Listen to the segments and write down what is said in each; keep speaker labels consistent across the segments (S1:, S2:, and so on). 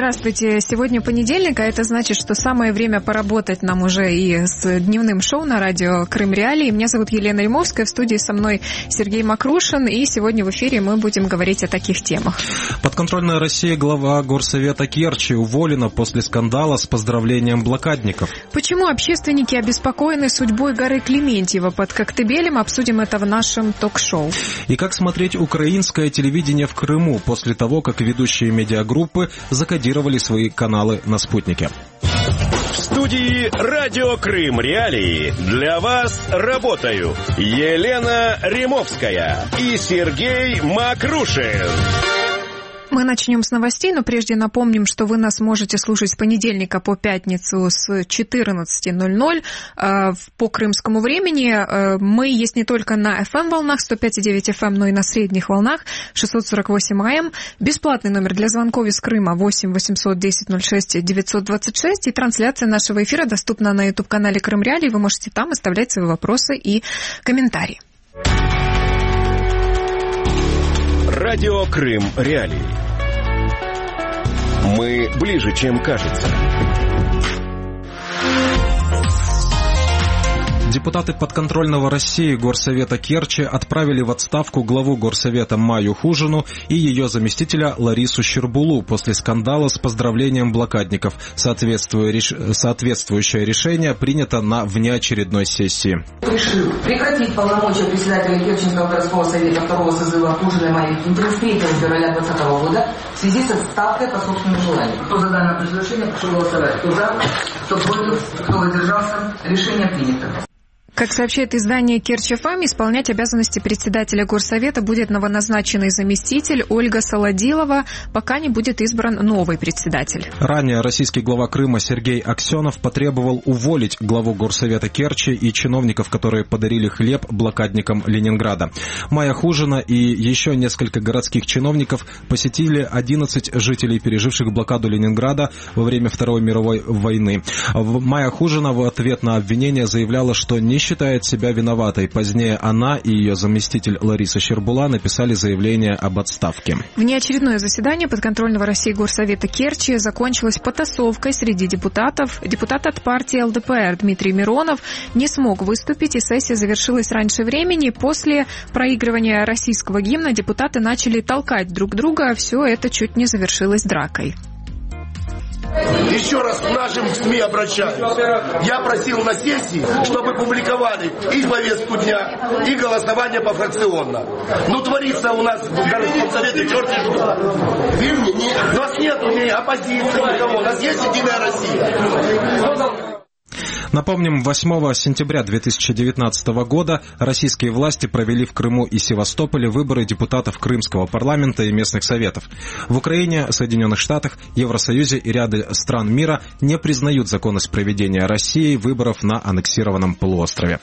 S1: Здравствуйте. Сегодня понедельник, а это значит, что самое время поработать нам уже и с дневным шоу на радио Крым Реалии. Меня зовут Елена Римовская, в студии со мной Сергей Макрушин, и сегодня в эфире мы будем говорить о таких темах.
S2: Подконтрольная России глава Горсовета Керчи уволена после скандала с поздравлением блокадников.
S1: Почему общественники обеспокоены судьбой горы Клементьево под Коктебелем? Обсудим это в нашем ток-шоу.
S2: И как смотреть украинское телевидение в Крыму после того, как ведущие медиагруппы закодировали свои каналы на спутнике.
S3: В студии «Радио Крым Реалии» для вас работают Елена Римовская и Сергей Макрушин.
S1: Мы начнем с новостей, но прежде напомним, что вы нас можете слушать с понедельника по пятницу с 14:00 по крымскому времени. Мы есть не только на FM-волнах 105,9 FM, но и на средних волнах 648 AM. Бесплатный номер для звонков из Крыма 8 800 10 06 926. И трансляция нашего эфира доступна на YouTube-канале Крым Реалии. Вы можете там оставлять свои вопросы и комментарии.
S3: Радио Крым Реалии. Мы ближе, чем кажется.
S2: Депутаты подконтрольного России Горсовета Керчи отправили в отставку главу Горсовета Маю Хужину и ее заместителя Ларису Щербулу после скандала с поздравлением блокадников. Соответствующее решение принято на внеочередной сессии.
S4: Решил прекратить полномочия председателя Керченского городского совета второго созыва Хужиной Майи с 3 февраля 2020 года в связи с отставкой по собственному желанию. Кто за данное предложение, прошу голосовать. Кто за, кто против, кто воздержался, решение принято.
S1: Как сообщает издание Керчь-ФМ, исполнять обязанности председателя Горсовета будет новоназначенный заместитель Ольга Солодилова, пока не будет избран новый председатель.
S2: Ранее российский глава Крыма Сергей Аксенов потребовал уволить главу Горсовета Керчи и чиновников, которые подарили хлеб блокадникам Ленинграда. Майя Хужина и еще несколько городских чиновников посетили 11 жителей, переживших блокаду Ленинграда во время Второй мировой войны. Майя Хужина в ответ на обвинение заявляла, что не считает себя виноватой. Позднее она и ее заместитель Лариса Щербула написали заявление об отставке.
S1: Внеочередное заседание подконтрольного России Горсовета Керчи закончилось потасовкой среди депутатов. Депутат от партии ЛДПР Дмитрий Миронов не смог выступить, и сессия завершилась раньше времени. После проигрывания российского гимна депутаты начали толкать друг друга, а все это чуть не завершилось дракой.
S5: Еще раз к нашим СМИ обращаюсь. Я просил на сессии, чтобы публиковали и повестку дня, и голосование пофракционно. Ну, творится у нас в городском совете черти что. У нас нет ни оппозиции никого, у нас есть Единая Россия.
S2: Напомним, 8 сентября 2019 года российские власти провели в Крыму и Севастополе выборы депутатов Крымского парламента и местных советов. В Украине, Соединенных Штатах, Евросоюзе и ряде стран мира не признают законность проведения Россией выборов на аннексированном полуострове.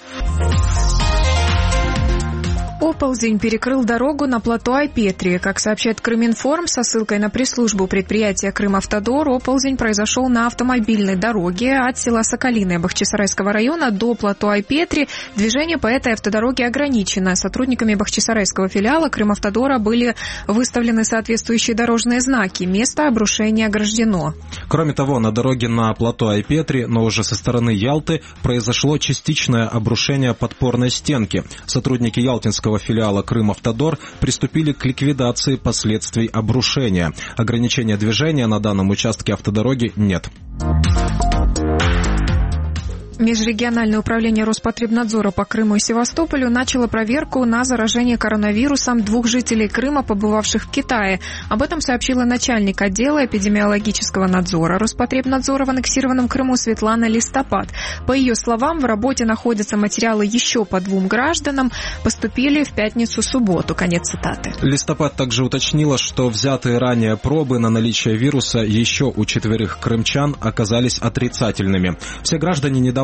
S1: Оползень перекрыл дорогу на плато Айпетри. Как сообщает Крыминформ со ссылкой на пресс-службу предприятия «Крымавтодор», оползень произошел на автомобильной дороге от села Соколиное Бахчисарайского района до плато Айпетри. Движение по этой автодороге ограничено. Сотрудниками Бахчисарайского филиала Крымавтодора были выставлены соответствующие дорожные знаки. Место обрушения ограждено.
S2: Кроме того, на дороге на плато Айпетри, но уже со стороны Ялты, произошло частичное обрушение подпорной стенки. Сотрудники ялтинского филиала Крымавтодор приступили к ликвидации последствий обрушения. Ограничения движения на данном участке автодороги нет.
S1: Межрегиональное управление Роспотребнадзора по Крыму и Севастополю начало проверку на заражение коронавирусом 2 жителей Крыма, побывавших в Китае. Об этом сообщила начальник отдела эпидемиологического надзора Роспотребнадзора в аннексированном Крыму Светлана Листопад. По ее словам, в работе находятся материалы еще по 2 гражданам. Поступили в пятницу-субботу. Конец цитаты.
S2: Листопад также уточнила, что взятые ранее пробы на наличие вируса еще у 4 крымчан оказались отрицательными. Все граждане недавно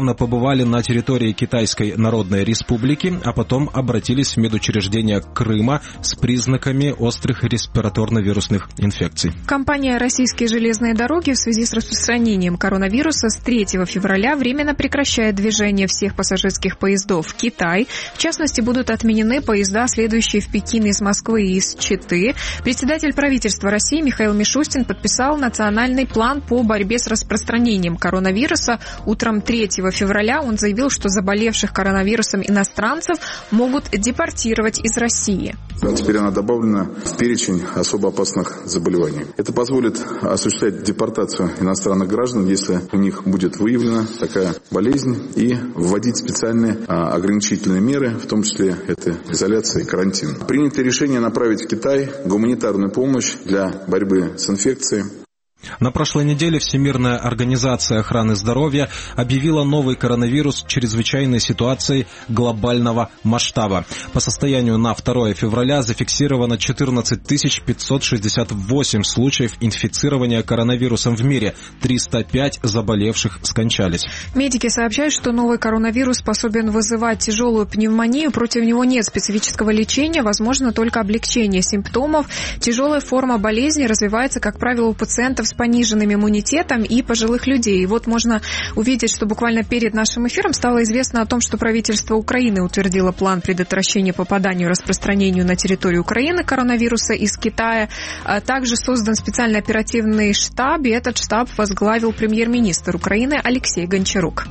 S2: недавно побывали на территории Китайской Народной Республики, а потом обратились в медучреждения Крыма с признаками острых респираторно-вирусных инфекций.
S1: Компания «Российские железные дороги» в связи с распространением коронавируса с 3 февраля временно прекращает движение всех пассажирских поездов в Китай. В частности, будут отменены поезда, следующие в Пекин из Москвы и из Читы. Председатель правительства России Михаил Мишустин подписал национальный план по борьбе с распространением коронавируса. Утром 3 февраля он заявил, что заболевших коронавирусом иностранцев могут депортировать из России.
S6: Теперь она добавлена в перечень особо опасных заболеваний. Это позволит осуществлять депортацию иностранных граждан, если у них будет выявлена такая болезнь, и вводить специальные ограничительные меры, в том числе это изоляция и карантин. Принято решение направить в Китай гуманитарную помощь для борьбы с инфекцией.
S2: На прошлой неделе Всемирная организация охраны здоровья объявила новый коронавирус чрезвычайной ситуацией глобального масштаба. По состоянию на 2 февраля зафиксировано 14 568 случаев инфицирования коронавирусом в мире. 305 заболевших скончались.
S1: Медики сообщают, что новый коронавирус способен вызывать тяжелую пневмонию. Против него нет специфического лечения, возможно только облегчение симптомов. Тяжелая форма болезни развивается, как правило, у пациентов с пониженным иммунитетом и пожилых людей. И вот можно увидеть, что буквально перед нашим эфиром стало известно о том, что правительство Украины утвердило план предотвращения попаданию и распространению на территорию Украины коронавируса из Китая. Также создан специальный оперативный штаб, и этот штаб возглавил премьер-министр Украины Алексей Гончарук.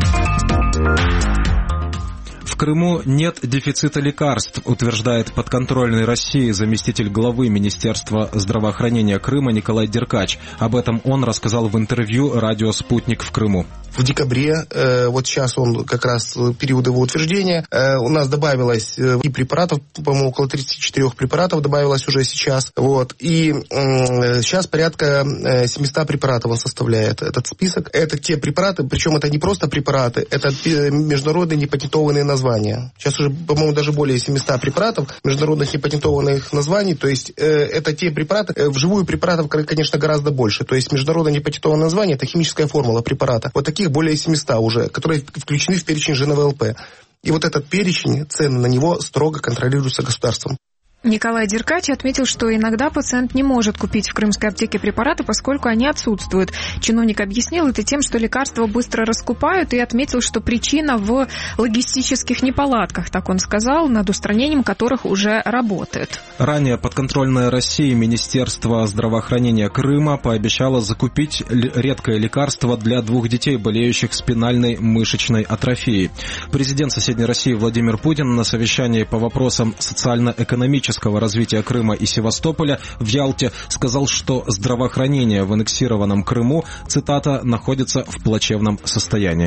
S2: В Крыму нет дефицита лекарств, утверждает подконтрольный России заместитель главы Министерства здравоохранения Крыма Николай Деркач. Об этом он рассказал в интервью радио «Спутник» в Крыму.
S7: В декабре, вот сейчас он как раз период его утверждения, у нас добавилось и препаратов, по-моему, около 34 препаратов добавилось уже сейчас. Вот. И сейчас порядка 700 препаратов он составляет этот список. Это те препараты, причем это не просто препараты, это международные непатентованные названия. Сейчас уже, по-моему, даже более 700 препаратов, международных непатентованных названий. То есть это те препараты, вживую препаратов, конечно, гораздо больше. То есть международное непатентованное название – это химическая формула препарата. Вот таких более 700 уже, которые включены в перечень ЖНВЛП. И вот этот перечень, цены на него строго контролируются государством.
S1: Николай Деркач отметил, что иногда пациент не может купить в крымской аптеке препараты, поскольку они отсутствуют. Чиновник объяснил это тем, что лекарства быстро раскупают, и отметил, что причина в логистических неполадках, так он сказал, над устранением которых уже работает.
S2: Ранее подконтрольное России Министерство здравоохранения Крыма пообещало закупить редкое лекарство для 2 детей, болеющих спинальной мышечной атрофией. Президент соседней России Владимир Путин на совещании по вопросам социально-экономического развития Крыма и Севастополя в Ялте сказал, что здравоохранение в аннексированном Крыму, цитата, находится в плачевном состоянии.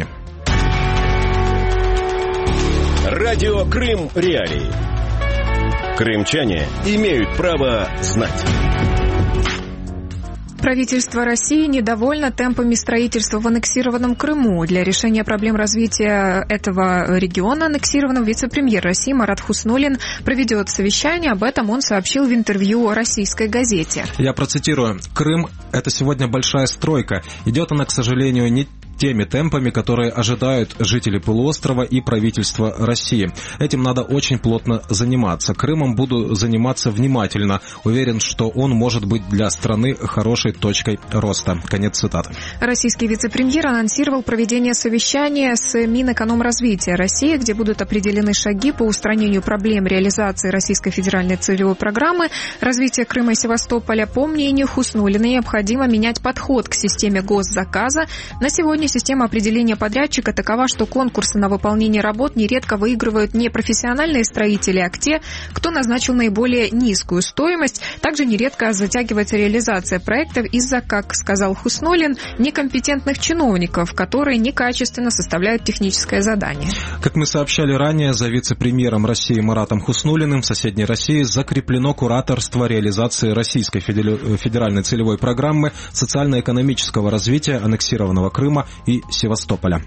S3: Радио Крым Реалии. Крымчане имеют право знать.
S1: Правительство России недовольно темпами строительства в аннексированном Крыму. Для решения проблем развития этого региона аннексированного вице-премьер России Марат Хуснуллин проведет совещание. Об этом он сообщил в интервью российской газете.
S2: Я процитирую. «Крым – это сегодня большая стройка. Идет она, к сожалению, не теми темпами, которые ожидают жители полуострова и правительства России. Этим надо очень плотно заниматься. Крымом буду заниматься внимательно. Уверен, что он может быть для страны хорошей точкой роста». Конец цитаты.
S1: Российский вице-премьер анонсировал проведение совещания с Минэкономразвития России, где будут определены шаги по устранению проблем реализации Российской федеральной целевой программы развития Крыма и Севастополя. По мнению Хуснуллина, необходимо менять подход к системе госзаказа. На сегодня система определения подрядчика такова, что конкурсы на выполнение работ нередко выигрывают не профессиональные строители, а те, кто назначил наиболее низкую стоимость. Также нередко затягивается реализация проектов из-за, как сказал Хуснуллин, некомпетентных чиновников, которые некачественно составляют техническое задание.
S2: Как мы сообщали ранее, за вице-премьером России Маратом Хуснуллиным в соседней России закреплено кураторство реализации Российской федеральной целевой программы социально-экономического развития аннексированного Крыма и Севастополя.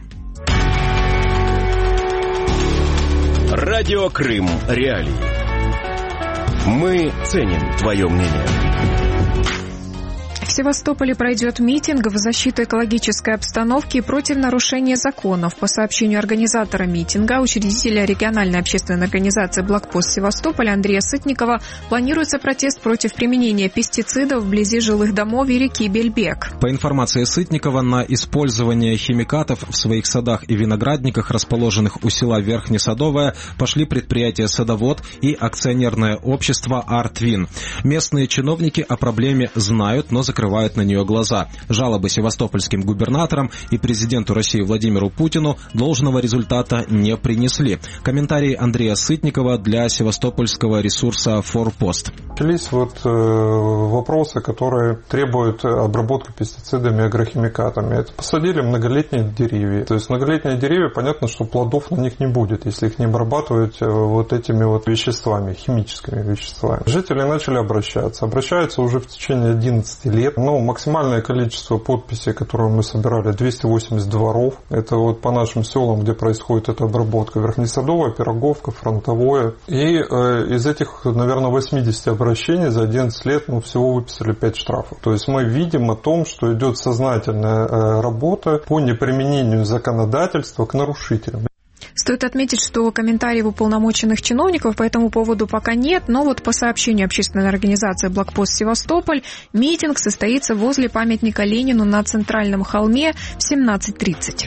S3: Радио Крым Реалии. Мы ценим твое мнение.
S1: В Севастополе пройдет митинг в защиту экологической обстановки и против нарушения законов. По сообщению организатора митинга, учредителя региональной общественной организации «Блокпост Севастополя» Андрея Сытникова, планируется протест против применения пестицидов вблизи жилых домов и реки Бельбек.
S2: По информации Сытникова, на использование химикатов в своих садах и виноградниках, расположенных у села Верхнесадовое, пошли предприятие «Садовод» и акционерное общество «Артвин». Местные чиновники о проблеме знают, но закрывают на нее глаза. Жалобы севастопольским губернаторам и президенту России Владимиру Путину должного результата не принесли. Комментарий Андрея Сытникова для севастопольского ресурса «Форпост».
S8: Начались вопросы, которые требуют обработки пестицидами и агрохимикатами. Это посадили многолетние деревья. То есть многолетние деревья, понятно, что плодов на них не будет, если их не обрабатывать этими веществами, химическими веществами. Жители начали обращаться. Обращаются уже в течение 11 лет. Максимальное количество подписей, которые мы собирали, 280 дворов. Это по нашим селам, где происходит эта обработка. Верхнесадовая, Пироговка, Фронтовое. И из этих, наверное, 80 обращений за 11 лет мы всего выписали 5 штрафов. То есть мы видим о том, что идет сознательная работа по неприменению законодательства к нарушителям.
S1: Стоит отметить, что комментариев уполномоченных чиновников по этому поводу пока нет, но по сообщению общественной организации «Блокпост Севастополь», митинг состоится возле памятника Ленину на Центральном холме в 17:30.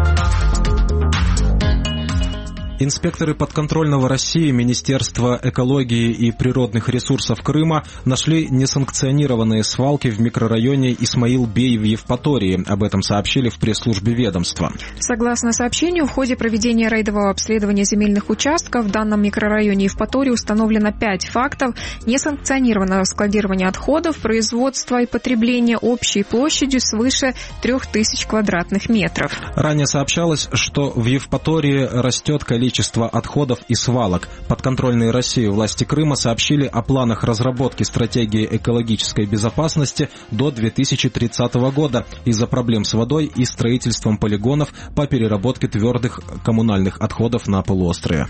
S2: Инспекторы подконтрольного России Министерства экологии и природных ресурсов Крыма нашли несанкционированные свалки в микрорайоне Исмаил-Бей в Евпатории. Об этом сообщили в пресс-службе ведомства.
S1: Согласно сообщению, в ходе проведения рейдового обследования земельных участков в данном микрорайоне Евпатории установлено 5 фактов несанкционированного складирования отходов, производства и потребления общей площадью свыше 3000 квадратных метров.
S2: Ранее сообщалось, что в Евпатории растет количество отходов и свалок. Подконтрольные России власти Крыма сообщили о планах разработки стратегии экологической безопасности до 2030 года из-за проблем с водой и строительством полигонов по переработке твердых коммунальных отходов на полуострове.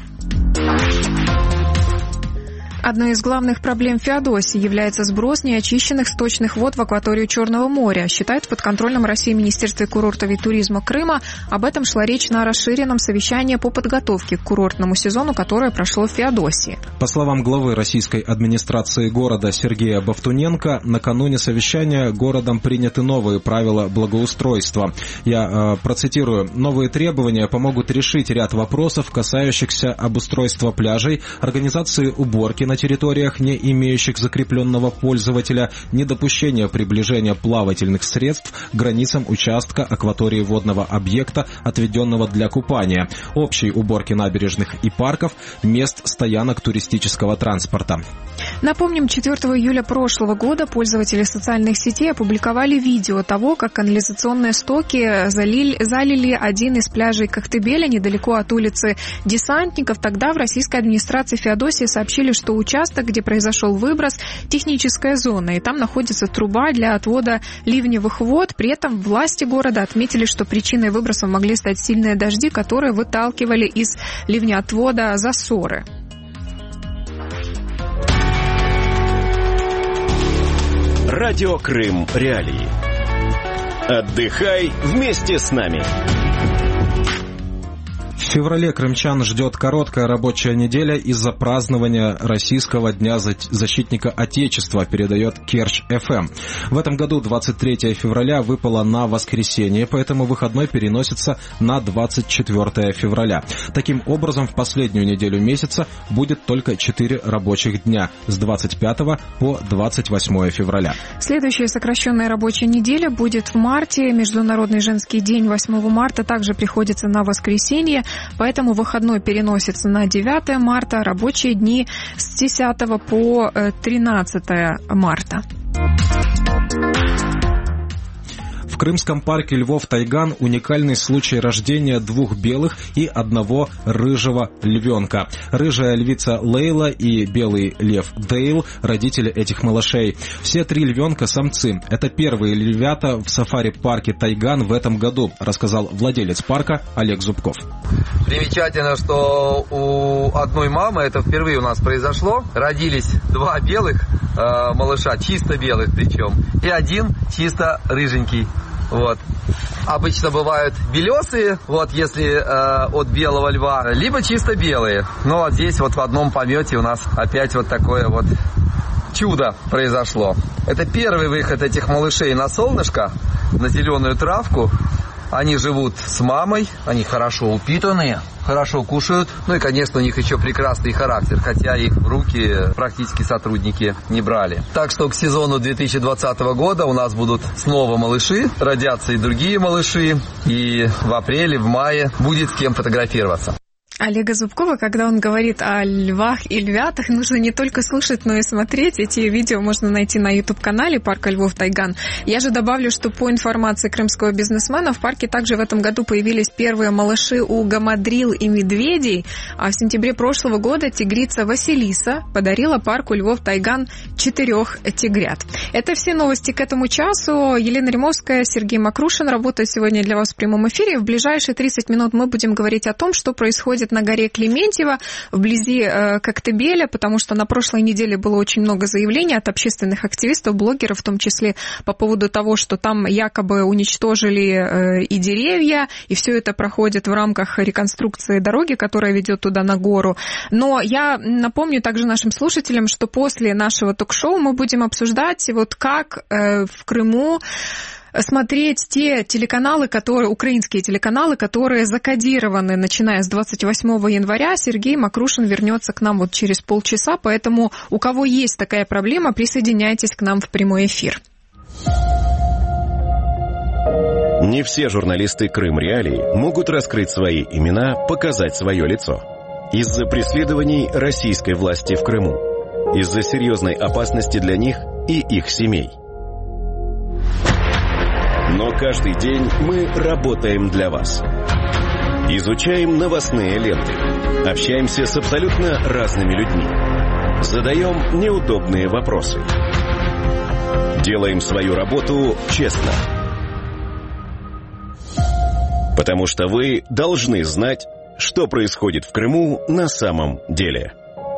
S1: Одной из главных проблем Феодосии является сброс неочищенных сточных вод в акваторию Черного моря, считает в подконтрольном России Министерстве курортов и туризма Крыма. Об этом шла речь на расширенном совещании по подготовке к курортному сезону, которое прошло в Феодосии.
S2: По словам главы российской администрации города Сергея Бовтуненко, накануне совещания городом приняты новые правила благоустройства. Я процитирую: «Новые требования помогут решить ряд вопросов, касающихся обустройства пляжей, организации уборки на территориях, не имеющих закрепленного пользователя, недопущение приближения плавательных средств к границам участка акватории водного объекта, отведенного для купания, общей уборки набережных и парков, мест стоянок туристического транспорта».
S1: Напомним, 4 июля прошлого года пользователи социальных сетей опубликовали видео того, как канализационные стоки залили один из пляжей Коктебеля недалеко от улицы Десантников. Тогда в российской администрации Феодосии сообщили, что участок, где произошел выброс, техническая зона, и там находится труба для отвода ливневых вод. При этом власти города отметили, что причиной выброса могли стать сильные дожди, которые выталкивали из ливнеотвода засоры.
S3: Радио Крым Реалии. Отдыхай вместе с нами.
S2: В феврале крымчан ждет короткая рабочая неделя из-за празднования Российского дня защитника Отечества, передает Керчь-ФМ. В этом году 23 февраля выпало на воскресенье, поэтому выходной переносится на 24 февраля. Таким образом, в последнюю неделю месяца будет только 4 рабочих дня с 25 по 28 февраля.
S1: Следующая сокращенная рабочая неделя будет в марте. Международный женский день 8 марта также приходится на воскресенье. Поэтому выходной переносится на 9 марта, рабочие дни с 10 по 13 марта.
S2: В крымском парке Львов-Тайган уникальный случай рождения 2 белых и 1 рыжего львенка. Рыжая львица Лейла и белый лев Дейл – родители этих малышей. Все 3 львенка – самцы. Это первые львята в сафари-парке Тайган в этом году, рассказал владелец парка Олег Зубков.
S9: Примечательно, что у одной мамы, это впервые у нас произошло, родились 2 белых малыша, чисто белых причем, и 1 чисто рыженький. Вот. Обычно бывают белесые, вот если от белого льва, либо чисто белые. Но вот здесь вот в одном помете у нас опять вот такое вот чудо произошло. Это первый выход этих малышей на солнышко, на зеленую травку. Они живут с мамой, они хорошо упитанные, хорошо кушают. Ну и, конечно, у них еще прекрасный характер, хотя их в руки практически сотрудники не брали. Так что к сезону 2020 года у нас будут снова малыши, родятся и другие малыши. И в апреле, в мае будет с кем фотографироваться.
S1: Олега Зубкова, когда он говорит о львах и львятах, нужно не только слушать, но и смотреть. Эти видео можно найти на YouTube-канале парка Львов-Тайган. Я же добавлю, что по информации крымского бизнесмена, в парке также в этом году появились первые малыши у гамадрил и медведей. А в сентябре прошлого года тигрица Василиса подарила парку Львов-Тайган 4 тигрят. Это все новости к этому часу. Елена Римовская, Сергей Макрушин работают сегодня для вас в прямом эфире. В ближайшие 30 минут мы будем говорить о том, что происходит на горе Клементьево, вблизи Коктебеля, потому что на прошлой неделе было очень много заявлений от общественных активистов, блогеров, в том числе по поводу того, что там якобы уничтожили и деревья, и все это проходит в рамках реконструкции дороги, которая ведет туда на гору. Но я напомню также нашим слушателям, что после нашего ток-шоу мы будем обсуждать, вот как в Крыму смотреть те телеканалы, украинские телеканалы, которые закодированы, начиная с 28 января. Сергей Макрушин вернется к нам вот через полчаса, поэтому у кого есть такая проблема, присоединяйтесь к нам в прямой эфир.
S3: Не все журналисты Крым Реалии могут раскрыть свои имена, показать свое лицо. Из-за преследований российской власти в Крыму. Из-за серьезной опасности для них и их семей. Но каждый день мы работаем для вас. Изучаем новостные ленты. Общаемся с абсолютно разными людьми. Задаем неудобные вопросы. Делаем свою работу честно. Потому что вы должны знать, что происходит в Крыму на самом деле.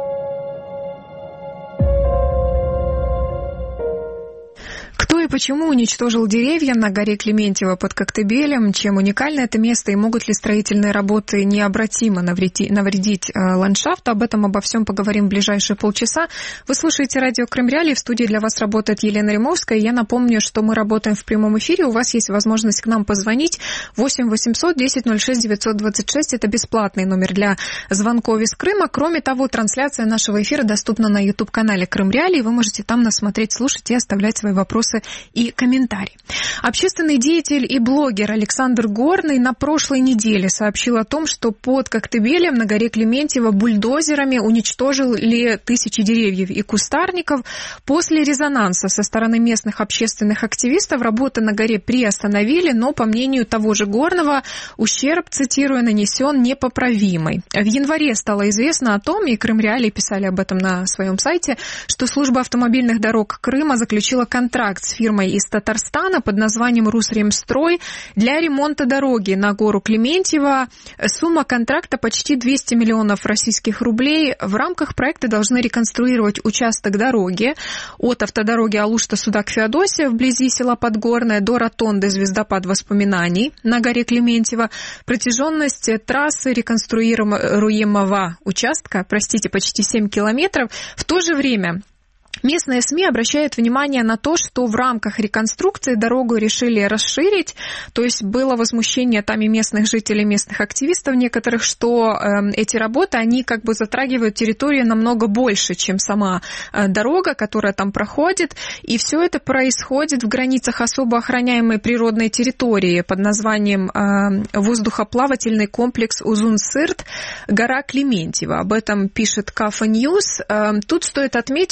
S1: Кто и почему уничтожил деревья на горе Клементьево под Коктебелем, чем уникально это место и могут ли строительные работы необратимо навредить ландшафту? Обо всем поговорим в ближайшие полчаса. Вы слушаете радио Крым Реалии, в студии для вас работает Елена Римовская. Я напомню, что мы работаем в прямом эфире, у вас есть возможность к нам позвонить 8 800 10 06 926, это бесплатный номер для звонков из Крыма. Кроме того, трансляция нашего эфира доступна на YouTube-канале Крым Реалии, вы можете там нас смотреть, слушать и оставлять свои вопросы и комментарий. Общественный деятель и блогер Александр Горный на прошлой неделе сообщил о том, что под Коктебелем на горе Клементьево бульдозерами уничтожили тысячи деревьев и кустарников. После резонанса со стороны местных общественных активистов работы на горе приостановили, но, по мнению того же Горного, ущерб, цитирую, нанесен непоправимый. В январе стало известно о том, и Крым Реалии писали об этом на своем сайте, что служба автомобильных дорог Крыма заключила контракт с фирмой из Татарстана под названием «Русремстрой» для ремонта дороги на гору Клементьево. Сумма контракта почти 200 миллионов российских рублей. В рамках проекта должны реконструировать участок дороги от автодороги Алушта-Судак-Феодосия вблизи села Подгорное до ротонды «Звездопад воспоминаний» на горе Клементьево. Протяженность трассы реконструируемого участка, почти 7 километров. В то же время местные СМИ обращают внимание на то, что в рамках реконструкции дорогу решили расширить, то есть было возмущение там и местных жителей, местных активистов некоторых, что эти работы, они как бы затрагивают территорию намного больше, чем сама дорога, которая там проходит, и все это происходит в границах особо охраняемой природной территории под названием воздухоплавательный комплекс Узун-Сырт, гора Клементьево. Об этом пишет Кафа Ньюс. Тут стоит отметить, что гора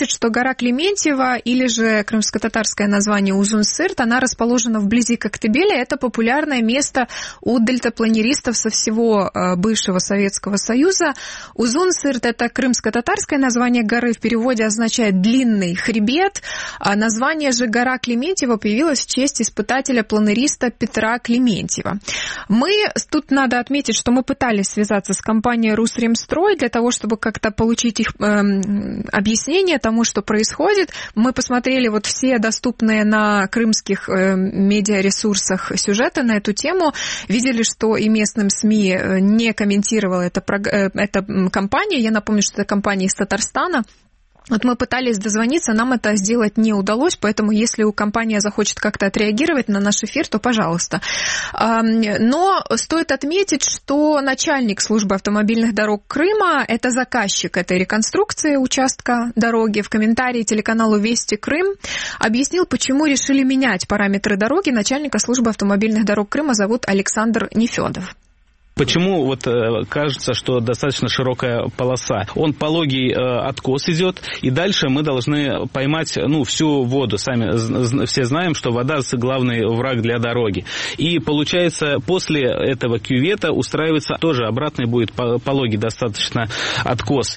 S1: гора Клементьево, или же крымско-татарское название Узун-Сырт, она расположена вблизи Коктебеля. Это популярное место у дельтапланеристов со всего бывшего Советского Союза. Узун-Сырт – это крымско-татарское название горы, в переводе означает «длинный хребет». А название же гора Клементьево появилось в честь испытателя-планериста Петра Клементьева. Тут надо отметить, что мы пытались связаться с компанией «Русремстрой» для того, чтобы как-то получить их объяснение тому, что происходит. Мы посмотрели вот все доступные на крымских медиаресурсах сюжеты на эту тему, видели, что и местным СМИ не комментировала эта компания. Я напомню, что это компания из Татарстана. Вот мы пытались дозвониться, нам это сделать не удалось, поэтому если компания захочет как-то отреагировать на наш эфир, то пожалуйста. Но стоит отметить, что начальник службы автомобильных дорог Крыма, это заказчик этой реконструкции участка дороги, в комментарии телеканалу «Вести Крым» объяснил, почему решили менять параметры дороги. Начальника службы автомобильных дорог Крыма зовут Александр Нефёдов.
S10: Почему вот кажется, что достаточно широкая полоса? Он пологий откос идет, и дальше мы должны поймать всю воду. Сами все знаем, что вода – главный враг для дороги. И получается, после этого кювета устраивается тоже обратный будет пологий достаточно откос.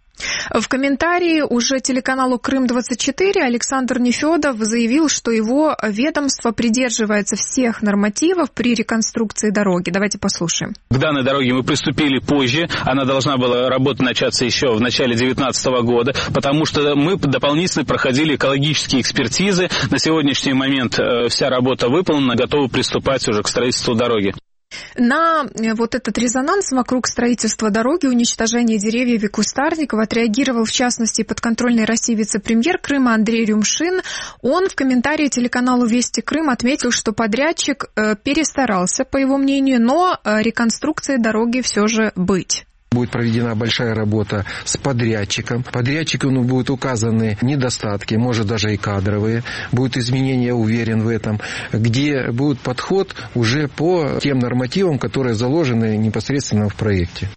S1: В комментарии уже телеканалу «Крым-24» Александр Нефёдов заявил, что его ведомство придерживается всех нормативов при реконструкции дороги. Давайте послушаем.
S10: К данной дороге мы приступили позже. Она должна была работа начаться еще в начале 2019 года, потому что мы дополнительно проходили экологические экспертизы. На сегодняшний момент вся работа выполнена, готовы приступать уже к строительству дороги.
S1: На вот этот резонанс вокруг строительства дороги, уничтожения деревьев и кустарников отреагировал, в частности, подконтрольный России вице-премьер Крыма Андрей Рюмшин. Он в комментарии телеканалу «Вести Крым» отметил, что подрядчик перестарался, по его мнению, но реконструкция дороги все же быть.
S11: Будет проведена большая работа с подрядчиком. Подрядчику будут указаны недостатки, может даже и кадровые. Будут изменения, уверен в этом, где будет подход уже по тем нормативам, которые заложены непосредственно в проекте.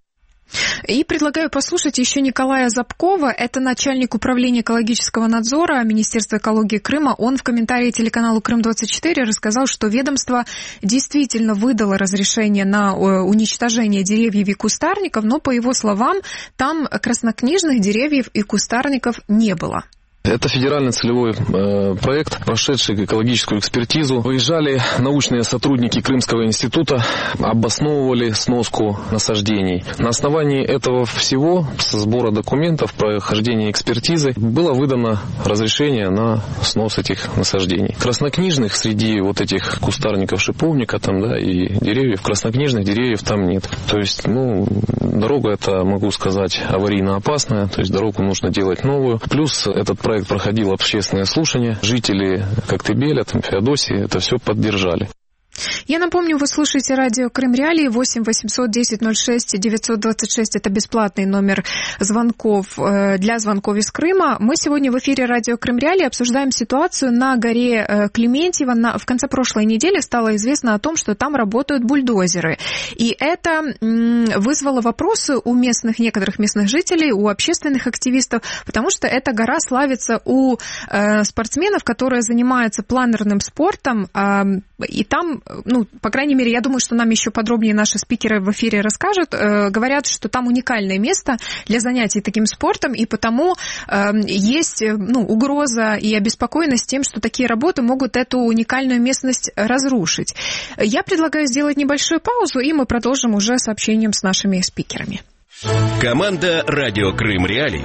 S1: И предлагаю послушать еще Николая Забкова, это начальник управления экологического надзора Министерства экологии Крыма. Он в комментарии телеканалу «Крым-24» рассказал, что ведомство действительно выдало разрешение на уничтожение деревьев и кустарников, но, по его словам, там краснокнижных деревьев и кустарников не было.
S12: Это федеральный целевой проект, прошедший экологическую экспертизу. Выезжали научные сотрудники Крымского института, обосновывали сноску насаждений. На основании этого всего, со сбора документов, прохождения экспертизы, было выдано разрешение на снос этих насаждений. Краснокнижных среди вот этих кустарников, шиповника и деревьев, краснокнижных деревьев там нет. То есть, дорога эта, могу сказать, аварийно опасная, то есть дорогу нужно делать новую. Плюс этот проект проходил общественное слушание. Жители Коктебеля, Феодосии это все поддержали.
S1: Я напомню, вы слушаете радио Крым Реалии, 8 800 10 06 926. Это бесплатный номер звонков для звонков из Крыма. Мы сегодня в эфире радио Крым Реалии обсуждаем ситуацию на горе Клементьево. В конце прошлой недели стало известно о том, что там работают бульдозеры. И это вызвало вопросы у некоторых местных жителей, у общественных активистов, потому что эта гора славится у спортсменов, которые занимаются планерным спортом, и там, по крайней мере, я думаю, что нам еще подробнее наши спикеры в эфире расскажут, говорят, что там уникальное место для занятий таким спортом, и потому есть угроза и обеспокоенность тем, что такие работы могут эту уникальную местность разрушить. Я предлагаю сделать небольшую паузу, и мы продолжим уже сообщением с нашими спикерами.
S3: Команда «Радио Крым Реалии».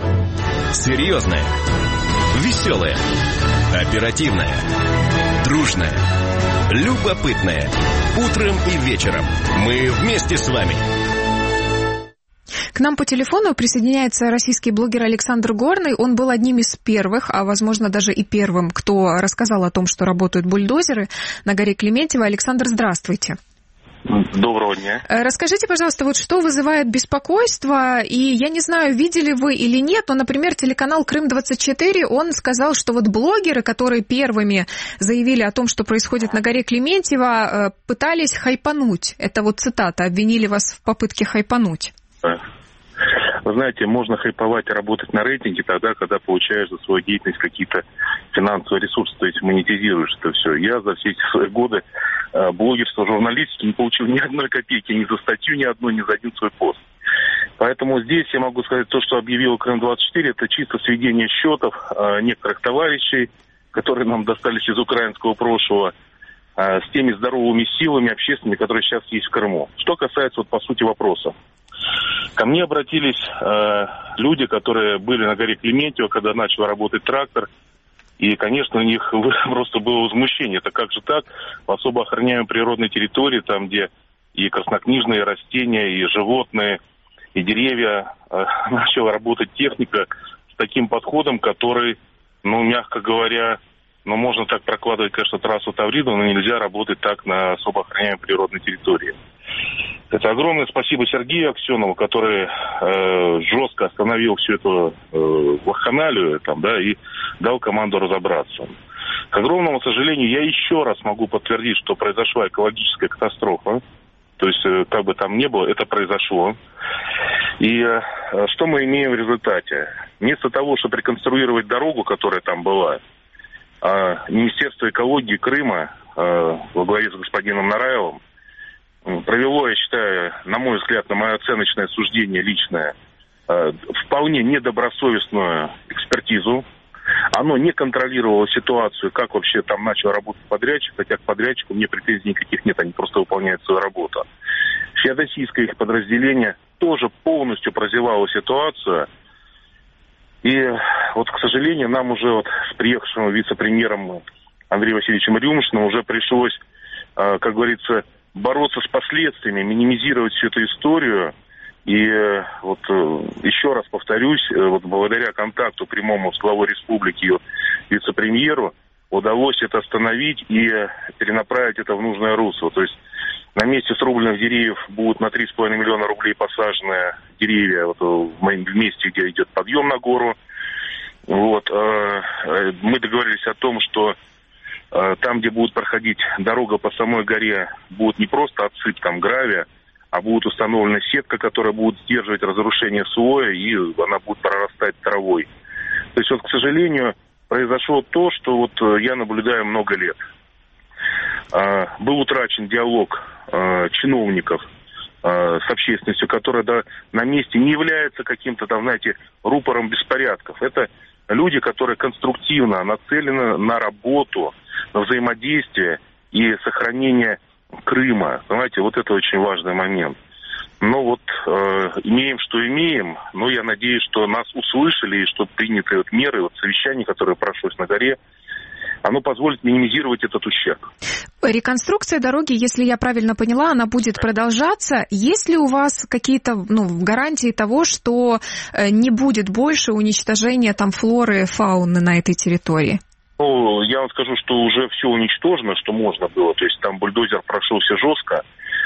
S3: Серьезная, веселая, оперативная, дружная, любопытная. Утром и вечером мы вместе с вами.
S1: К нам по телефону присоединяется российский блогер Александр Горный. Он был одним из первых, а возможно даже и первым, кто рассказал о том, что работают бульдозеры на горе Клементьево. Александр, здравствуйте.
S13: Доброго дня.
S1: Расскажите, пожалуйста, вот что вызывает беспокойство, и я не знаю, видели вы или нет, но, например, телеканал Крым-24, он сказал, что вот блогеры, которые первыми заявили о том, что происходит на горе Клементьево, пытались хайпануть. Это вот цитата, обвинили вас в попытке хайпануть.
S13: Вы знаете, можно хайповать и работать на рейтинге тогда, когда получаешь за свою деятельность какие-то финансовые ресурсы, то есть монетизируешь это все. Я за все эти свои годы блогерства, журналистики не получил ни одной копейки, ни за статью, ни одной, ни за один свой пост. Поэтому здесь я могу сказать, то, что объявил Крым-24, это чисто сведение счетов некоторых товарищей, которые нам достались из украинского прошлого, с теми здоровыми силами общественными, которые сейчас есть в Крыму. Что касается, вот, по сути, вопроса. Ко мне обратились люди, которые были на горе Клементьево, когда начал работать трактор. И, конечно, у них просто было возмущение. Это как же так? В особо охраняемой природной территории, там, где и краснокнижные растения, и животные, и деревья, начала работать техника с таким подходом, который, ну, мягко говоря, ну, можно так прокладывать, конечно, трассу Таврида, но нельзя работать так на особо охраняемой природной территории. Это огромное спасибо Сергею Аксенову, который жестко остановил всю эту вакханалию там, да, и дал команду разобраться. К огромному сожалению, я еще раз могу подтвердить, что произошла экологическая катастрофа. То есть, как бы там ни было, это произошло. И что мы имеем в результате? Вместо того, чтобы реконструировать дорогу, которая там была, Министерство экологии Крыма во главе с господином Нараевым провело, я считаю, на мой взгляд, на мое оценочное суждение личное, вполне недобросовестную экспертизу. Оно не контролировало ситуацию, как вообще там начал работать подрядчик, хотя к подрядчику мне претензий никаких нет, они просто выполняют свою работу. Феодосийское их подразделение тоже полностью прозевало ситуацию. И вот, к сожалению, нам уже вот с приехавшим вице-премьером Андреем Васильевичем Рюмшиным уже пришлось, как говорится, бороться с последствиями, минимизировать всю эту историю. И вот еще раз повторюсь, вот благодаря контакту прямому с главой республики и вице-премьеру удалось это остановить и перенаправить это в нужное русло. То есть на месте срубленных деревьев будут на 3,5 миллиона рублей посажены деревья вот, в месте, где идет подъем на гору. Вот, мы договорились о том, что там, где будет проходить дорога по самой горе, будет не просто отсыпь там гравия, а будет установлена сетка, которая будет сдерживать разрушение слоя, и она будет прорастать травой. То есть, вот, к сожалению, произошло то, что вот я наблюдаю много лет. Был утрачен диалог чиновников с общественностью, которая на месте не является каким-то там, знаете, рупором беспорядков. Это люди, которые конструктивно нацелены на работу, на взаимодействие и сохранение Крыма. Понимаете, вот это очень важный момент. Но вот имеем, что имеем, но я надеюсь, что нас услышали и что приняты вот меры, вот совещание, которое прошло на горе, оно позволит минимизировать этот ущерб.
S1: Реконструкция дороги, если я правильно поняла, она будет продолжаться. Есть ли у вас какие-то гарантии того, что не будет больше уничтожения там флоры и фауны на этой территории?
S13: Ну, я вам скажу, что уже все уничтожено, что можно было. То есть там бульдозер прошелся жестко.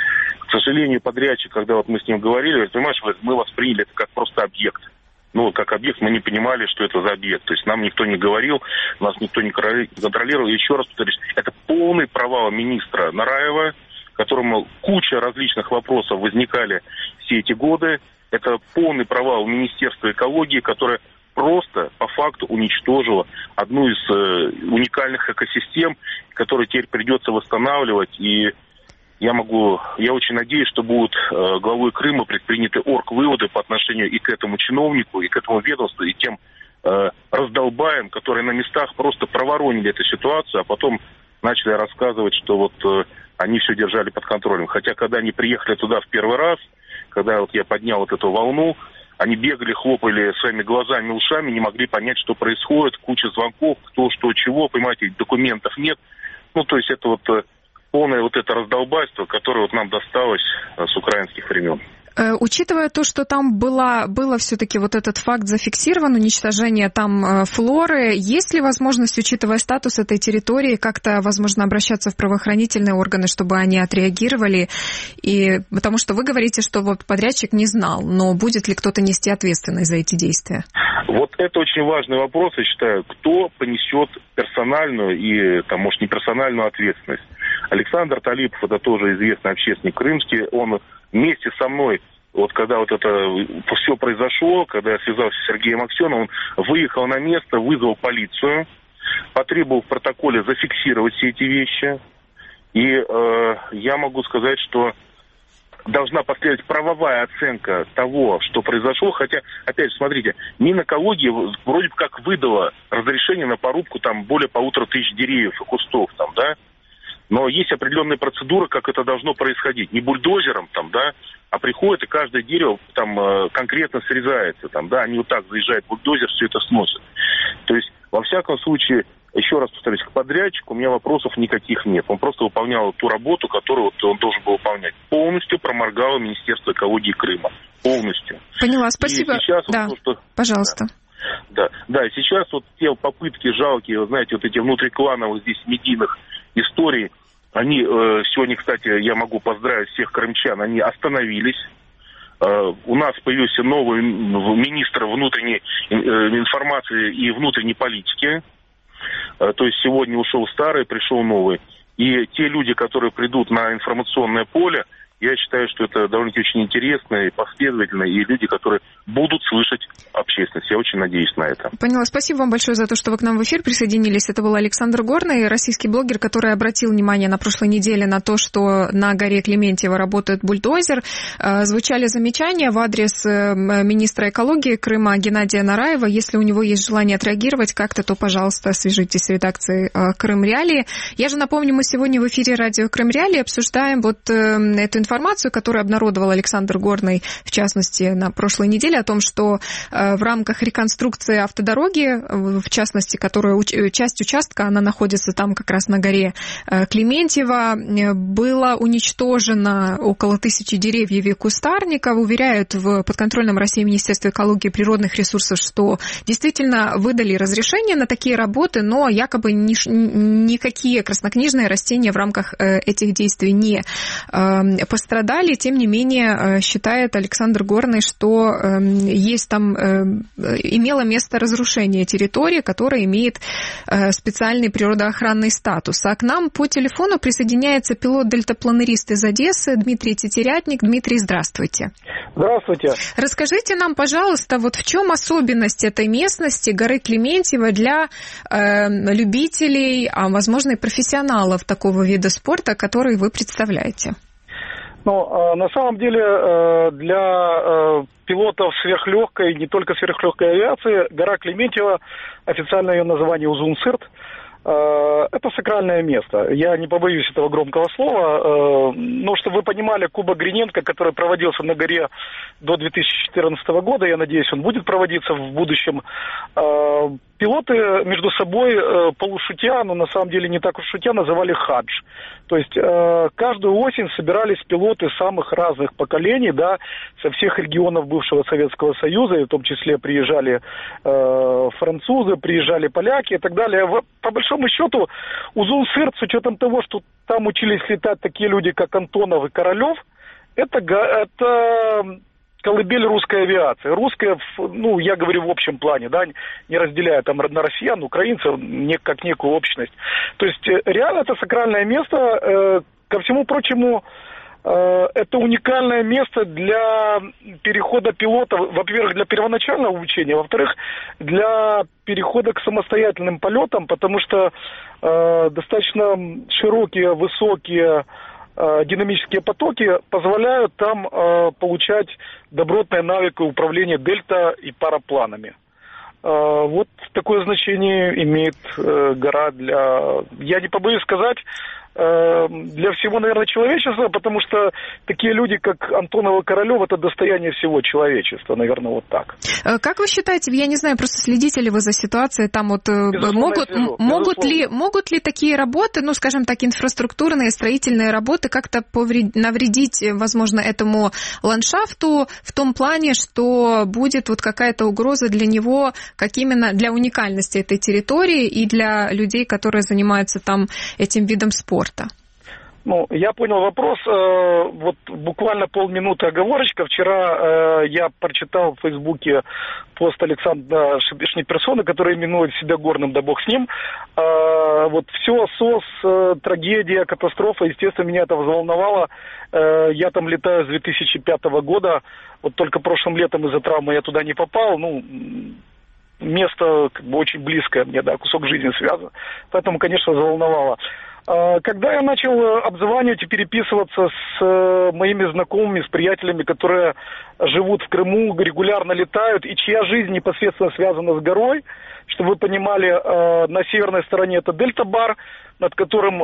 S13: К сожалению, подрядчик, когда вот мы с ним говорили, понимаешь, мы восприняли это как просто объект. Ну, как объект, мы не понимали, что это за объект. То есть нам никто не говорил, нас никто не контролировал. И еще раз повторюсь, это полный провал министра Нараева, которому куча различных вопросов возникали все эти годы. Это полный провал Министерства экологии, которое просто по факту уничтожило одну из уникальных экосистем, которую теперь придется восстанавливать. И я очень надеюсь, что будут главой Крыма предприняты оргвыводы по отношению и к этому чиновнику, и к этому ведомству, и тем раздолбаем, которые на местах просто проворонили эту ситуацию, а потом начали рассказывать, что вот они все держали под контролем. Хотя, когда они приехали туда в первый раз, когда вот я поднял вот эту волну, они бегали, хлопали своими глазами, ушами, не могли понять, что происходит, куча звонков, кто, что, чего, понимаете, документов нет. Ну, то есть это вот полное вот это раздолбайство, которое вот нам досталось с украинских времен.
S1: Учитывая то, что там было все-таки вот этот факт зафиксирован, уничтожение там флоры, есть ли возможность, учитывая статус этой территории, как-то, возможно, обращаться в правоохранительные органы, чтобы они отреагировали? И потому что вы говорите, что вот подрядчик не знал, но будет ли кто-то нести ответственность за эти действия?
S13: Вот это очень важный вопрос, я считаю, кто понесет персональную и, там, может, не персональную ответственность. Александр Талипов, это тоже известный общественник крымский, он вместе со мной вот когда вот это все произошло, когда я связался с Сергеем Аксеновым, он выехал на место, вызвал полицию, потребовал в протоколе зафиксировать все эти вещи. И я могу сказать, что должна последовать правовая оценка того, что произошло. Хотя, опять же, смотрите, Минэкология вроде бы как выдала разрешение на порубку там более 1500 деревьев и кустов, там, да. Но есть определенная процедура, как это должно происходить. Не бульдозером, там, да, а приходит и каждое дерево там конкретно срезается, там, да, они вот так заезжают в бульдозер, все это сносят. То есть, во всяком случае, еще раз повторюсь, к подрядчику у меня вопросов никаких нет. Он просто выполнял ту работу, которую он должен был выполнять. Полностью проморгало Министерство экологии Крыма. Полностью.
S1: Поняла, спасибо.
S13: И сейчас
S1: да,
S13: вот то, что...
S1: пожалуйста.
S13: Да, и сейчас вот те попытки жалкие, вы знаете, вот эти внутриклановых здесь медийных историй, они сегодня, кстати, я могу поздравить всех крымчан, они остановились. У нас появился новый министр внутренней информации и внутренней политики. То есть сегодня ушел старый, пришел новый. И те люди, которые придут на информационное поле, я считаю, что это довольно-таки очень интересно и последовательно, и люди, которые будут слышать общественность. Я очень надеюсь на это.
S1: Поняла. Спасибо вам большое за то, что вы к нам в эфир присоединились. Это был Александр Горный, российский блогер, который обратил внимание на прошлой неделе на то, что на горе Клементьево работает бульдозер. Звучали замечания в адрес министра экологии Крыма Геннадия Нараева. Если у него есть желание отреагировать как-то, то, пожалуйста, свяжитесь с редакцией Крым Реалии. Я же напомню, мы сегодня в эфире радио Крым Реалии обсуждаем вот эту информацию, которую обнародовал Александр Горный, в частности, на прошлой неделе, о том, что в рамках реконструкции автодороги, в частности, часть участка, она находится там как раз на горе Клементьево, было уничтожено около 1000 деревьев и кустарников. Уверяют в подконтрольном России Министерстве экологии и природных ресурсов, что действительно выдали разрешение на такие работы, но якобы никакие краснокнижные растения в рамках этих действий не пострадали. Тем не менее, считает Александр Горный, что есть там, имело место разрушение территории, которая имеет специальный природоохранный статус. А к нам по телефону присоединяется пилот-дельтапланерист из Одессы Дмитрий Тетерятник. Дмитрий, здравствуйте.
S14: Здравствуйте.
S1: Расскажите нам, пожалуйста, вот в чем особенность этой местности, горы Клементьево, для любителей, а возможно и профессионалов такого вида спорта, который вы представляете?
S14: Ну, на самом деле, для пилотов сверхлегкой, не только сверхлегкой авиации, гора Клементьево, официальное ее название Узун-Сырт, это сакральное место. Я не побоюсь этого громкого слова, но чтобы вы понимали, Кубок Гриненко, который проводился на горе до 2014 года, я надеюсь, он будет проводиться в будущем, пилоты между собой полушутя, но на самом деле не так уж шутя, называли хадж. То есть каждую осень собирались пилоты самых разных поколений, да, со всех регионов бывшего Советского Союза, и в том числе приезжали французы, приезжали поляки и так далее. По большому счету, Узун-Сырт, с учетом того, что там учились летать такие люди, как Антонов и Королев, это колыбель русской авиации. Русская, ну, я говорю в общем плане, да, не разделяя там на россиян, украинцев, как некую общность. То есть реально это сакральное место. Ко всему прочему, это уникальное место для перехода пилота, во-первых, для первоначального обучения, во-вторых, для перехода к самостоятельным полетам, потому что достаточно широкие, высокие динамические потоки позволяют там получать добротные навыки управления дельта и парапланами. Вот такое значение имеет гора для, я не побоюсь сказать, для всего, наверное, человечества, потому что такие люди, как Антонов и Королев, это достояние всего человечества, наверное, вот так.
S1: Как вы считаете, я не знаю, просто следите ли вы за ситуацией, там вот могут ли такие работы, ну, скажем так, инфраструктурные, строительные работы как-то навредить, возможно, этому ландшафту в том плане, что будет вот какая-то угроза для него, как именно для уникальности этой территории и для людей, которые занимаются там этим видом спорта?
S14: Ну, я понял вопрос. Вот буквально полминуты оговорочка. Вчера я прочитал в Фейсбуке пост Александра Шниперсона, который именует себя Горным, да бог с ним. Вот все, СОС, трагедия, катастрофа, естественно, меня это взволновало. Я там летаю с 2005 года. Вот только прошлым летом из-за травмы я туда не попал. Ну, место как бы очень близкое мне, да, кусок жизни связан. Поэтому, конечно, взволновало. Когда я начал обзванивать и переписываться с моими знакомыми, с приятелями, которые живут в Крыму, регулярно летают, и чья жизнь непосредственно связана с горой, чтобы вы понимали, на северной стороне это Дельта-бар, над которым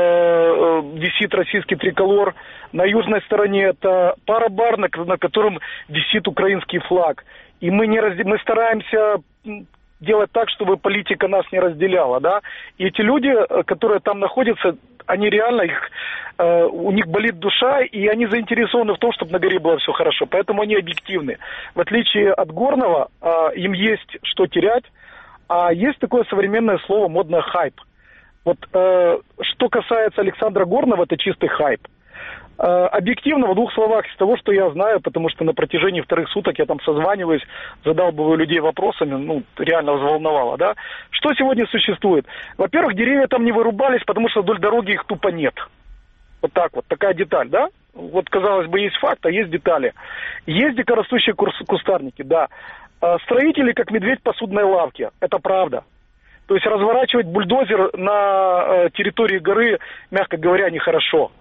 S14: висит российский триколор, на южной стороне это Пара-бар, на котором висит украинский флаг. И мы стараемся делать так, чтобы политика нас не разделяла, да. И эти люди, которые там находятся, они реально, у них болит душа, и они заинтересованы в том, чтобы на горе было все хорошо. Поэтому они объективны. В отличие от Горного, им есть что терять, а есть такое современное слово модное хайп. Вот что касается Александра Горного, это чистый хайп. Объективно, в двух словах, из того, что я знаю, потому что на протяжении вторых суток я там созваниваюсь, задалбываю людей вопросами, ну, реально взволновало, да. Что сегодня существует? Во-первых, деревья там не вырубались, потому что вдоль дороги их тупо нет. Вот так вот, такая деталь, да. Вот, казалось бы, есть факт, а есть детали. Есть дикорастущие кустарники, да. Строители, как медведь по судной лавке, это правда. То есть разворачивать бульдозер на территории горы, мягко говоря, нехорошо.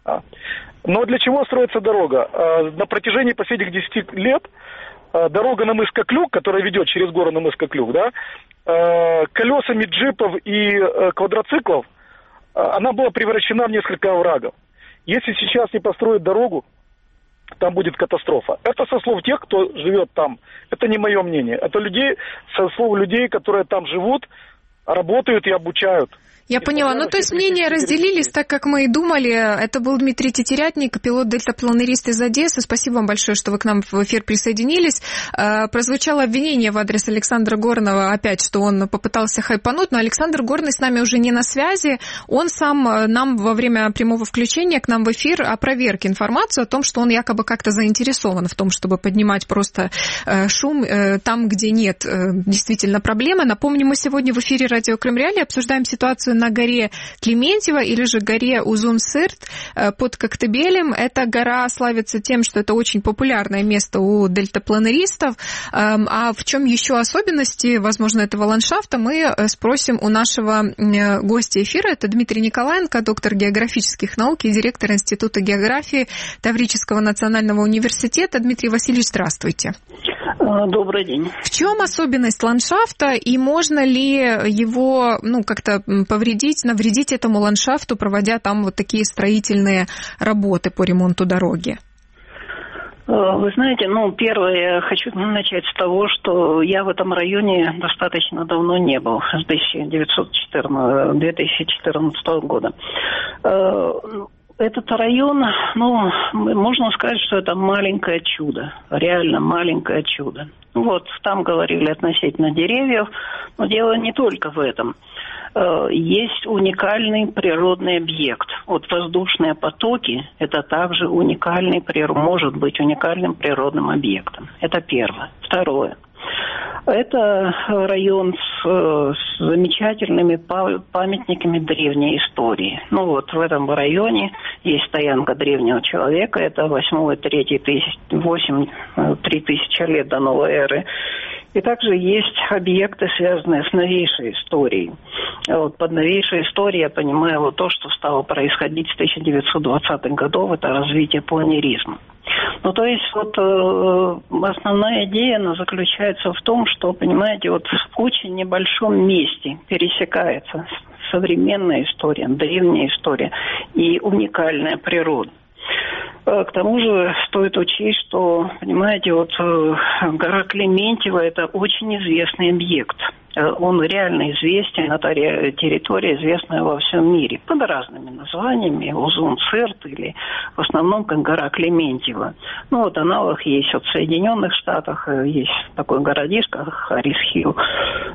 S14: Но для чего строится дорога? На протяжении последних 10 лет дорога на мыс Коклюк, которая ведет через гору на мыс Коклюк, да, колесами джипов и квадроциклов, она была превращена в несколько оврагов. Если сейчас не построить дорогу, там будет катастрофа. Это со слов тех, кто живет там. Это не мое мнение. Это со слов людей, которые там живут, работают и обучают.
S1: Я поняла. Ну, то есть мнения разделились, так как мы и думали. Это был Дмитрий Тетерятник, пилот-дельтапланерист из Одессы. Спасибо вам большое, что вы к нам в эфир присоединились. Прозвучало обвинение в адрес Александра Горного, опять, что он попытался хайпануть, но Александр Горный с нами уже не на связи. Он сам нам во время прямого включения к нам в эфир опроверг информацию о том, что он якобы как-то заинтересован в том, чтобы поднимать просто шум там, где нет действительно проблемы. Напомню, мы сегодня в эфире радио Крым Реалии обсуждаем ситуацию на горе Клементьево или же горе Узун-Сырт под Коктебелем. Эта гора славится тем, что это очень популярное место у дельтапланеристов. А в чем еще особенности, возможно, этого ландшафта, мы спросим у нашего гостя эфира. Это Дмитрий Николаенко, доктор географических наук и директор Института географии Таврического национального университета. Дмитрий Васильевич, здравствуйте.
S15: Добрый день.
S1: В чем особенность ландшафта и можно ли его, как-то навредить этому ландшафту, проводя там вот такие строительные работы по ремонту дороги?
S15: Вы знаете, первое, я хочу начать с того, что я в этом районе достаточно давно не был, с 2014 года. Этот район, можно сказать, что это маленькое чудо, реально маленькое чудо. Там говорили относительно деревьев, но дело не только в этом. Есть уникальный природный объект. Воздушные потоки – это также может быть уникальным природным объектом. Это первое. Второе. Это район с замечательными памятниками древней истории. В этом районе есть стоянка древнего человека. Это 3000 лет до новой эры. И также есть объекты, связанные с новейшей историей. Под новейшей историей я понимаю то, что стало происходить с 1920-х годов, это развитие планеризма. Основная идея, она заключается в том, что, понимаете, в очень небольшом месте пересекается современная история, древняя история и уникальная природа. К тому же стоит учесть, что, понимаете, гора Клементьево – это очень известный объект. Он реально известен, это территория, известная во всем мире, под разными названиями, Узун-Сырт или в основном как гора Клементьево. Аналог есть в Соединенных Штатах, есть такой городишко Харрис-Хилл.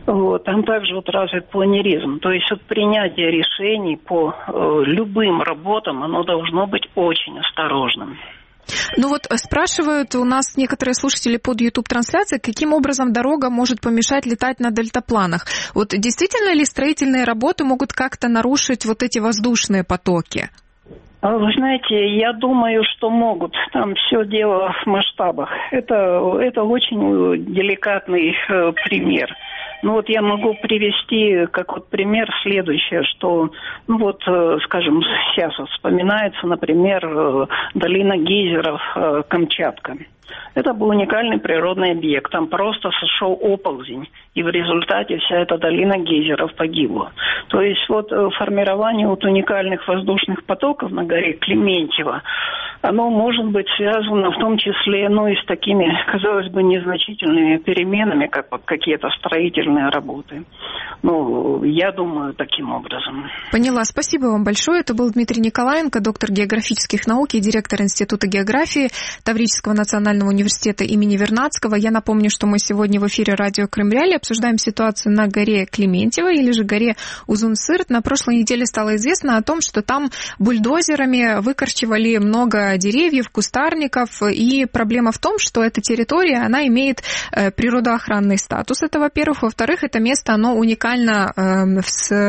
S15: Вот, там также вот развит планеризм. То есть вот принятие решений по любым работам, оно должно быть очень осторожным.
S1: Ну вот спрашивают у нас некоторые слушатели под YouTube-трансляцией, каким образом дорога может помешать летать на дельтапланах. Вот действительно ли строительные работы могут как-то нарушить вот эти воздушные потоки?
S15: Вы знаете, я думаю, что могут. Там все дело в масштабах. Это очень деликатный пример. Ну вот я могу привести как вот пример следующее, что, ну вот, скажем, сейчас вспоминается, например, долина гейзеров Камчатка. Это был уникальный природный объект. Там просто сошел оползень, и в результате вся эта долина гейзеров погибла. То есть вот формирование вот уникальных воздушных потоков на горе Клементьево, оно может быть связано в том числе, ну, и с такими, казалось бы, незначительными переменами, как вот какие-то строительные работы. Ну, я думаю, таким образом.
S1: Поняла. Спасибо вам большое. Это был Дмитрий Николаенко, доктор географических наук и директор Института географии Таврического национального университета имени Вернадского. Я напомню, что мы сегодня в эфире радио Крым-Реалии обсуждаем ситуацию на горе Клементьево или же горе Узун-Сырт. На прошлой неделе стало известно о том, что там бульдозерами выкорчевали много деревьев, кустарников, и проблема в том, что эта территория, она имеет природоохранный статус, это во-первых. Во-вторых, это место, оно уникально в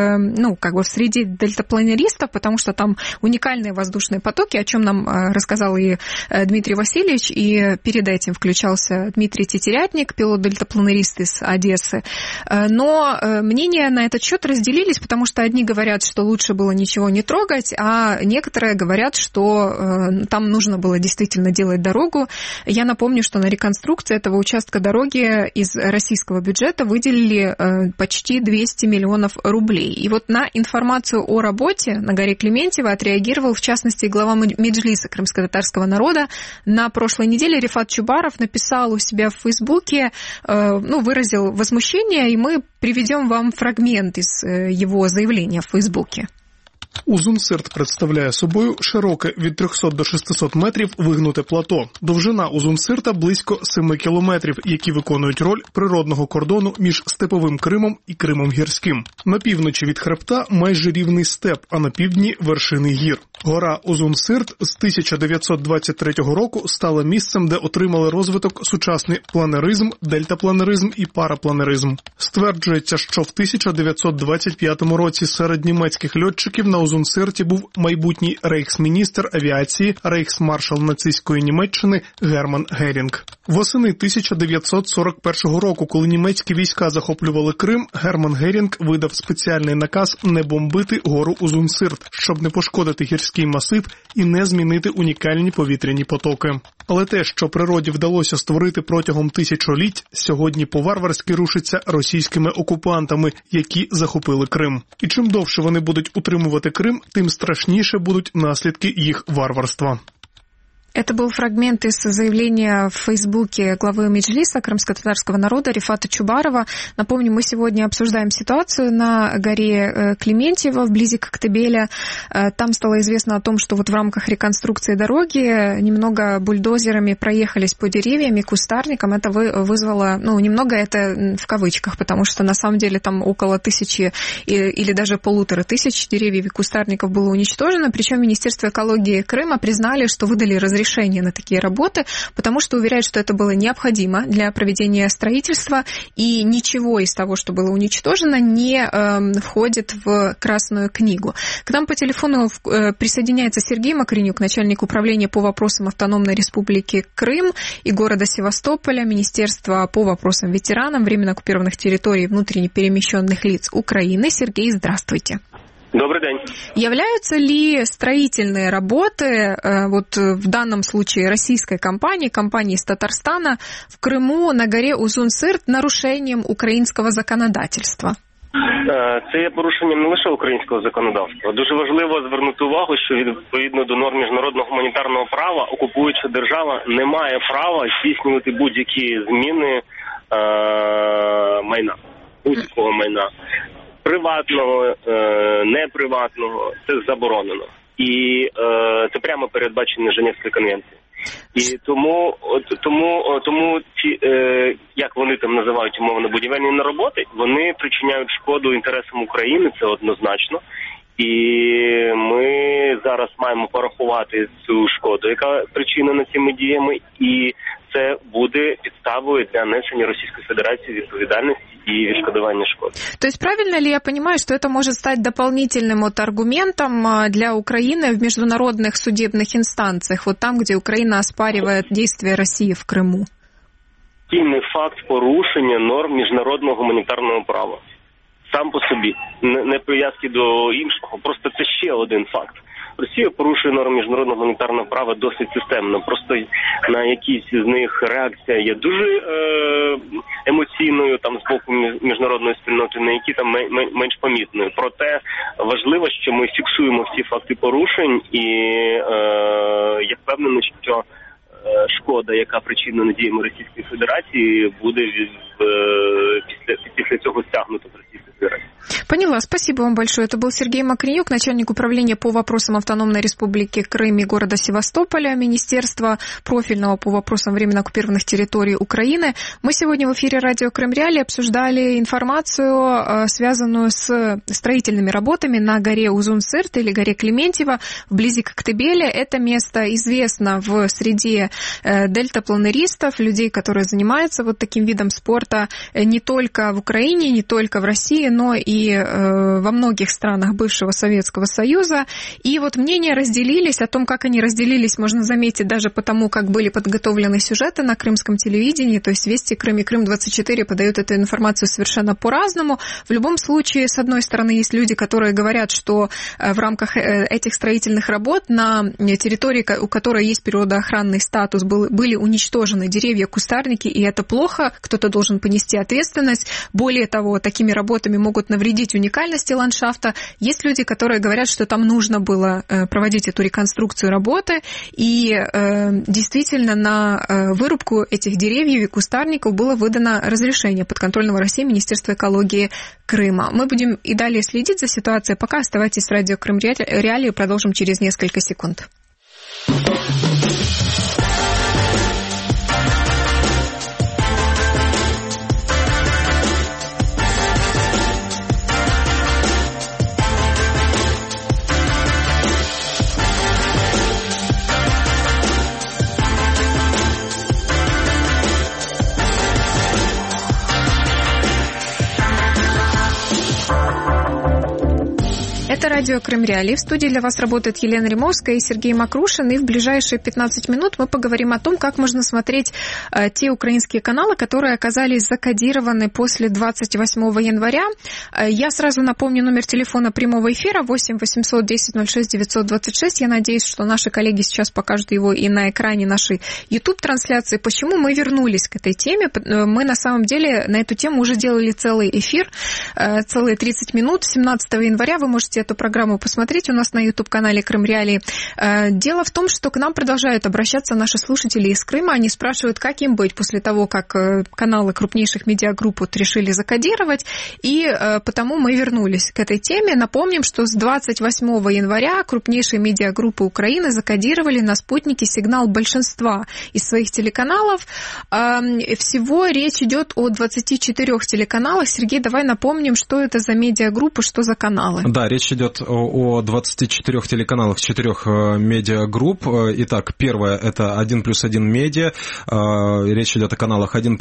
S1: среде дельтапланеристов, потому что там уникальные воздушные потоки, о чем нам рассказал и Дмитрий Васильевич, и перед этим включался Дмитрий Тетерятник, пилот-дельтапланерист из Одессы. Но мнения на этот счет разделились, потому что одни говорят, что лучше было ничего не трогать, а некоторые говорят, что там нужно было действительно делать дорогу. Я напомню, что на реконструкцию этого участка дороги из российского бюджета выделили почти 200 миллионов рублей. И вот на информацию о работе на горе Клементьево отреагировал, в частности, глава Меджлиса крымско-татарского народа. На прошлой неделе Рифат Чубаров написал у себя в Фейсбуке, выразил возмущение, и мы приведем вам фрагмент из его заявления в Фейсбуке.
S16: Узун-Сирт представляє собою широке від 300 до 600 метрів вигнуте плато. Довжина Узун-Сирта близько 7 кілометрів, які виконують роль природного кордону між степовим Кримом і Кримом гірським. На півночі від хребта майже рівний степ, а на півдні – вершини гір. Гора Узун-Сирт з 1923 року стала місцем, де отримали розвиток сучасний планеризм, дельтапланеризм і парапланеризм. Стверджується, що в 1925 році серед німецьких льотчиків на Узун-Сирті був майбутній рейхсміністр авіації, рейхсмаршал нацистської Німеччини Герман Герінг. Восени 1941 року, коли німецькі війська захоплювали Крим, Герман Герінг видав спеціальний наказ не бомбити гору Узун-Сирт, щоб не пошкодити гірський масив і не змінити унікальні повітряні потоки. Але те, що природі вдалося створити протягом тисячоліть, сьогодні по-варварськи рушиться російськими окупантами, які захопили Крим. І чим довше вони будуть утримувати Крим, тим страшніше будуть наслідки їх варварства.
S1: Это был фрагмент из заявления в Фейсбуке главы Меджлиса крымско-татарского народа Рифата Чубарова. Напомню, мы сегодня обсуждаем ситуацию на горе Клементьево вблизи Коктебеля. Там стало известно о том, что вот в рамках реконструкции дороги немного бульдозерами проехались по деревьям и кустарникам. Это вызвало, немного это в кавычках, потому что на самом деле там около 1000 или даже 1500 деревьев и кустарников было уничтожено. Причем Министерство экологии Крыма признали, что выдали разрешение на такие работы, потому что уверяют, что это было необходимо для проведения строительства, и ничего из того, что было уничтожено, не входит в Красную книгу. К нам по телефону присоединяется Сергей Макренюк, начальник управления по вопросам Автономной Республики Крым и города Севастополя, Министерства по вопросам ветеранов, временно оккупированных территорий и внутренне перемещенных лиц Украины. Сергей, здравствуйте.
S17: Добрый день.
S1: Являются ли строительные работы, вот в данном случае российской компании из Татарстана, в Крыму на горе Узун-Сирт нарушением українського законодательства?
S17: Це є порушенням не лише українського законодавства. Дуже важливо звернути увагу, що відповідно до норм міжнародного гуманітарного права окупуюча держава не має права здійснювати будь-які зміни майна, будь-якого майна. Приватного, неприватного, це заборонено. І це прямо передбачено в Женевській конвенції. І тому ці, як вони там називають умовно, будівельні роботи, вони причиняють шкоду інтересам України, це однозначно. І ми зараз маємо порахувати цю шкоду, яка причинена цими діями, і це буде підставою для несення Російської Федерації відповідальності и відшкодування шкод.
S1: То есть правильно ли я понимаю, что это может стать дополнительным аргументом для Украины в международных судебных инстанциях, вот там, где Украина оспаривает действия России в Крыму?
S17: Тільний факт порушення норм міжнародного гуманітарного права. Сам по собі, не прив'язки до іншого, просто це ще один факт. Росія порушує норми міжнародного гуманітарного права досить системно. Просто на якісь з них реакція є дуже емоційною там з боку міжнародної спільноти, на які там менш помітною. Проте важливо, що ми фіксуємо всі факти порушень, і я впевнений, що шкода, яка причинена діями Російської Федерації, буде після цього стягнута в Російській Федерації.
S1: Поняла. Спасибо вам большое. Это был Сергей Макренюк, начальник управления по вопросам Автономной Республики Крым и города Севастополя, Министерства профильного по вопросам временно оккупированных территорий Украины. Мы сегодня в эфире радио Крым Реалии обсуждали информацию, связанную с строительными работами на горе Узун-Сырт или горе Клементьево вблизи Коктебеля. Это место известно в среде дельтапланеристов, людей, которые занимаются вот таким видом спорта не только в Украине, не только в России, но и во многих странах бывшего Советского Союза. И вот мнения разделились. О том, как они разделились, можно заметить даже потому, как были подготовлены сюжеты на крымском телевидении. То есть «Вести Крым» и «Крым-24» подают эту информацию совершенно по-разному. В любом случае, с одной стороны, есть люди, которые говорят, что в рамках этих строительных работ на территории, у которой есть природоохранный статус, были уничтожены деревья, кустарники, и это плохо. Кто-то должен понести ответственность. Более того, такими работами могут навредить уникальности ландшафта. Есть люди, которые говорят, что там нужно было проводить эту реконструкцию работы, и действительно на вырубку этих деревьев и кустарников было выдано разрешение подконтрольного России Министерства экологии Крыма. Мы будем и далее следить за ситуацией. Пока оставайтесь с радио Крым Реалии, продолжим через несколько секунд. Это радио Крым Реалии. В студии для вас работает Елена Римовская и Сергей Макрушин. И в ближайшие 15 минут мы поговорим о том, как можно смотреть те украинские каналы, которые оказались закодированы после 28 января. Я сразу напомню номер телефона прямого эфира 8 800 10 06 926. Я надеюсь, что наши коллеги сейчас покажут его и на экране нашей YouTube-трансляции. Почему мы вернулись к этой теме? Мы на самом деле на эту тему уже делали целый эфир, целые 30 минут. 17 января вы можете эту программу посмотреть у нас на YouTube-канале Крым Реалии. Дело в том, что к нам продолжают обращаться наши слушатели из Крыма. Они спрашивают, как им быть после того, как каналы крупнейших медиагрупп решили закодировать. И потому мы вернулись к этой теме. Напомним, что с 28 января крупнейшие медиагруппы Украины закодировали на спутнике сигнал большинства из своих телеканалов. Всего речь идет о 24 телеканалах. Сергей, давай напомним, что это за медиагруппы, что за каналы.
S2: Да, речь идет о 24 телеканалах 4 медиагрупп. Итак, первое – это 1+1 медиа. Речь идет о каналах 1+1,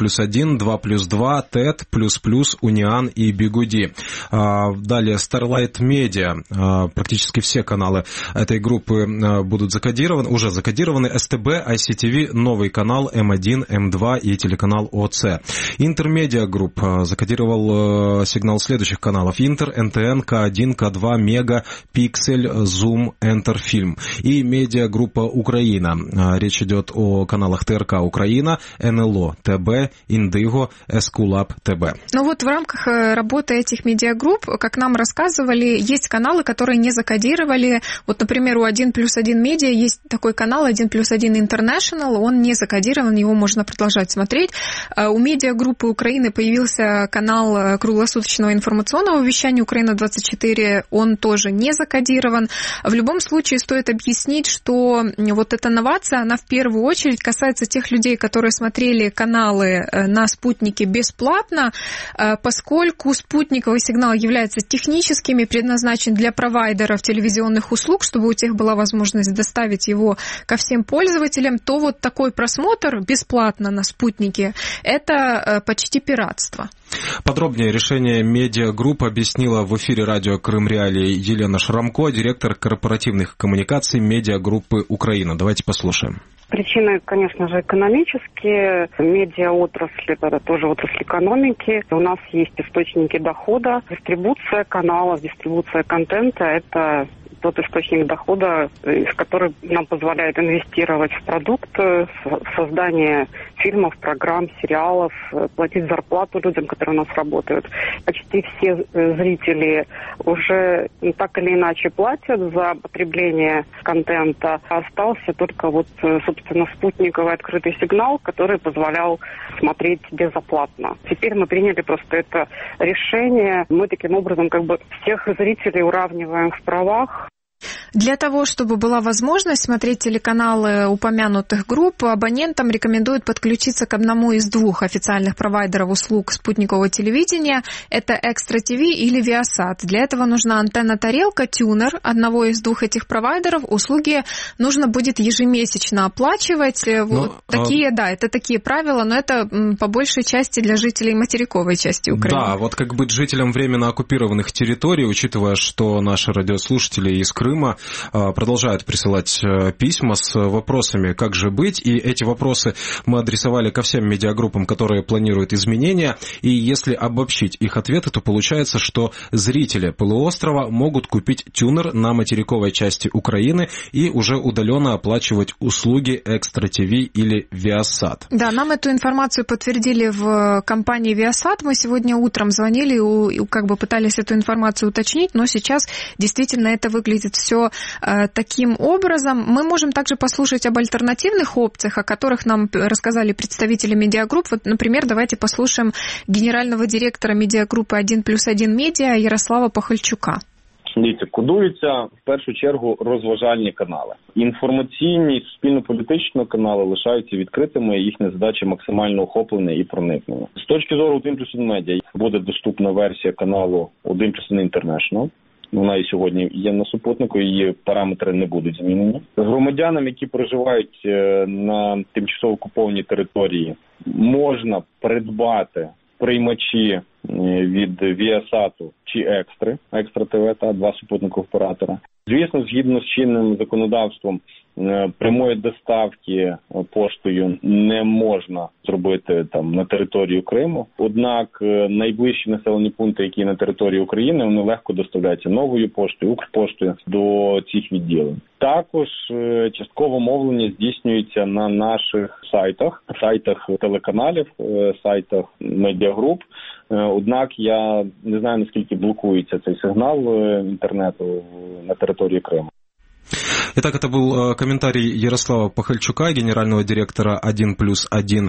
S2: 2+2, ТЭТ, ++, Униан и Бигуди. Далее Starlight Media. Практически все каналы этой группы будут закодированы, уже закодированы. СТБ, ICTV, новый канал, М1, М2 и телеканал ОЦ. Интермедиа Групп закодировал сигнал следующих каналов. Интер, НТН, К1, К2, Мега, Пиксель, Зум, Энтерфильм. И медиагруппа Украина. Речь идет о каналах ТРК Украина, НЛО ТБ, Индиго, Эскулаб ТБ.
S1: Ну вот в рамках работы этих медиагрупп, как нам рассказывали, есть каналы, которые не закодировали. Вот, например, у 1+1 медиа есть такой канал 1+1 International, он не закодирован, его можно продолжать смотреть. У медиагруппы Украины появился канал круглосуточного информационного вещания Украина-24, он тоже тоже не закодирован. В любом случае стоит объяснить, что вот эта новация, она в первую очередь касается тех людей, которые смотрели каналы на спутнике бесплатно, поскольку спутниковый сигнал является техническим и предназначен для провайдеров телевизионных услуг, чтобы у тех была возможность доставить его ко всем пользователям, то вот такой просмотр бесплатно на спутнике – это почти пиратство.
S2: Подробнее решение медиагрупп объяснила в эфире радио «Крым Реалии» Елена Шрамко, директор корпоративных коммуникаций медиагруппы «Украина». Давайте послушаем.
S18: Причины, конечно же, экономические. Медиаотрасль – это тоже отрасль экономики. У нас есть источники дохода. Дистрибуция каналов, дистрибуция контента – это тот источник дохода, который нам позволяет инвестировать в продукт, в создание фильмов, программ, сериалов, платить зарплату людям, которые у нас работают. Почти все зрители уже так или иначе платят за потребление контента. Остался только вот, собственно, спутниковый открытый сигнал, который позволял смотреть безоплатно. Теперь мы приняли просто это решение. Мы таким образом как бы всех зрителей уравниваем в правах.
S1: Для того, чтобы была возможность смотреть телеканалы упомянутых групп, абонентам рекомендуют подключиться к одному из двух официальных провайдеров услуг спутникового телевидения. Это Extra TV или Viasat. Для этого нужна антенна-тарелка, тюнер одного из двух этих провайдеров. Услуги нужно будет ежемесячно оплачивать. Это такие правила, но это по большей части для жителей материковой части Украины.
S2: Да, вот как быть жителям временно оккупированных территорий, учитывая, что наши радиослушатели из Крыма продолжают присылать письма с вопросами, как же быть, и эти вопросы мы адресовали ко всем медиагруппам, которые планируют изменения, и если обобщить их ответы, то получается, что зрители полуострова могут купить тюнер на материковой части Украины и уже удаленно оплачивать услуги Extra TV или Viasat.
S1: Да, нам эту информацию подтвердили в компании Viasat. Мы сегодня утром звонили и как бы пытались эту информацию уточнить, но сейчас действительно это выглядит все таким образом. Мы можем также послушать об альтернативных опциях, о которых нам рассказали представители медиагрупп. Вот, например, давайте послушаем генерального директора медиагруппы 1+1 Медіа Ярослава Пахальчука.
S19: Дивіться, кодуються в першу чергу розважальні канали. Інформаційні, суспільно-політичні канали лишаються відкритими, їхня задача максимально охоплення і проникнення. З точки зору 1+1 Медіа буде доступна версія каналу 1+1 International. Вона і сьогодні є на супутнику, її параметри не будуть змінені. Громадянам, які проживають на тимчасово окупованій території, можна придбати приймачі від Viasat чи Extra TV, та два супутникових оператора. Звісно, згідно з чинним законодавством, прямої доставки поштою не можна зробити там на територію Криму. Однак найближчі населені пункти, які на території України, вони легко доставляються новою поштою, Укрпоштою до цих відділень. Також частково мовлення здійснюється на наших сайтах телеканалів, сайтах медіагруп. Однак я не знаю, наскільки блокується цей сигнал інтернету на території Криму.
S2: Итак, это был комментарий Ярослава Пахальчука, генерального директора 1+1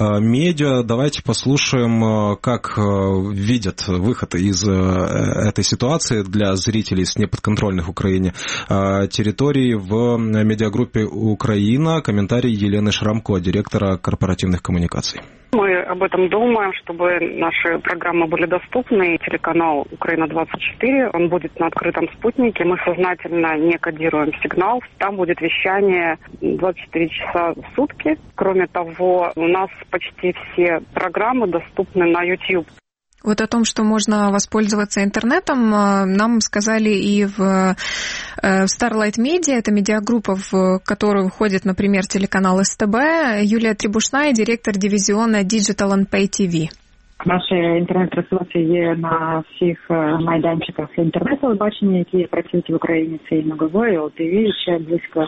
S2: Медиа. Давайте послушаем, как видят выход из этой ситуации для зрителей с неподконтрольных Украине территорий в медиагруппе «Украина». Комментарий Елены Шрамко, директора корпоративных коммуникаций.
S18: Мы об этом думаем, чтобы наши программы были доступны. Телеканал «Украина-24», он будет на открытом спутнике. Мы сознательно не кодируем сигнал. Там будет вещание 24 часа в сутки. Кроме того, у нас почти все программы доступны на YouTube.
S1: Вот о том, что можно воспользоваться интернетом, нам сказали и в Starlight Media, это медиагруппа, в которую входит, например, телеканал СТБ, Юлия Требушная, директор дивізіону Digital and Pay TV.
S20: Наші інтернет-трансляції є на всіх майданчиках інтернет-телебачення, які працюють в Україні. Це і Нової, ЛТВ, ще близько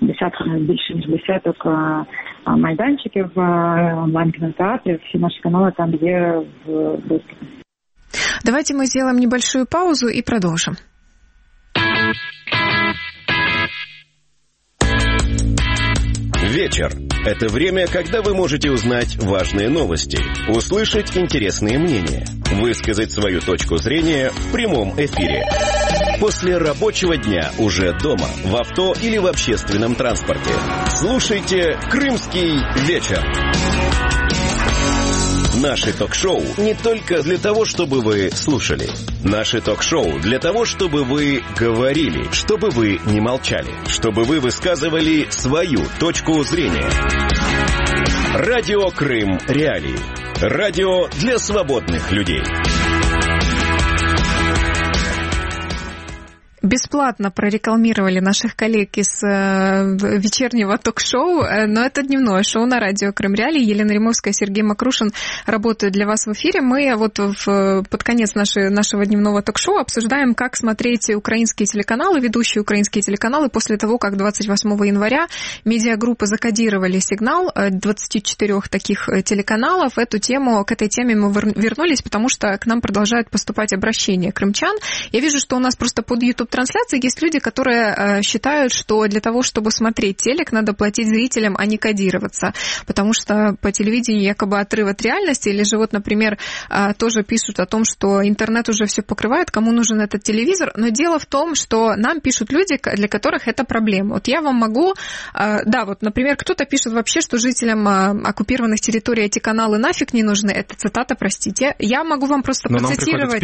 S20: більше ніж десяток майданчиків, онлайн-кінотеатрів. Всі наші канали там є в доступі.
S1: Давайте мы сделаем небольшую паузу и продолжим.
S3: Вечер – это время, когда вы можете узнать важные новости, услышать интересные мнения, высказать свою точку зрения в прямом эфире. После рабочего дня уже дома, в авто или в общественном транспорте. Слушайте «Крымский вечер». Наши ток-шоу не только для того, чтобы вы слушали. Наши ток-шоу для того, чтобы вы говорили, чтобы вы не молчали, чтобы вы высказывали свою точку зрения. Радио Крым Реалии. Радио для свободных людей.
S1: Бесплатно прорекламировали наших коллег из вечернего ток-шоу, но это дневное шоу на радио Крым Реалии. Елена Римовская, Сергей Макрушин работают для вас в эфире. Мы вот под конец нашего дневного ток-шоу обсуждаем, как смотреть украинские телеканалы, ведущие украинские телеканалы, после того, как 28 января медиагруппы закодировали сигнал 24 таких телеканалов. К этой теме мы вернулись, потому что к нам продолжают поступать обращения крымчан. Я вижу, что у нас просто под YouTube-трансляцией есть люди, которые считают, что для того, чтобы смотреть телек, надо платить зрителям, а не кодироваться, потому что по телевидению якобы отрыв от реальности, или же вот, например, тоже пишут о том, что интернет уже все покрывает, кому нужен этот телевизор, но дело в том, что нам пишут люди, для которых это проблема. Вот я вам могу, например, кто-то пишет вообще, что жителям оккупированных территорий эти каналы нафиг не нужны, это цитата, простите, я могу вам просто процитировать,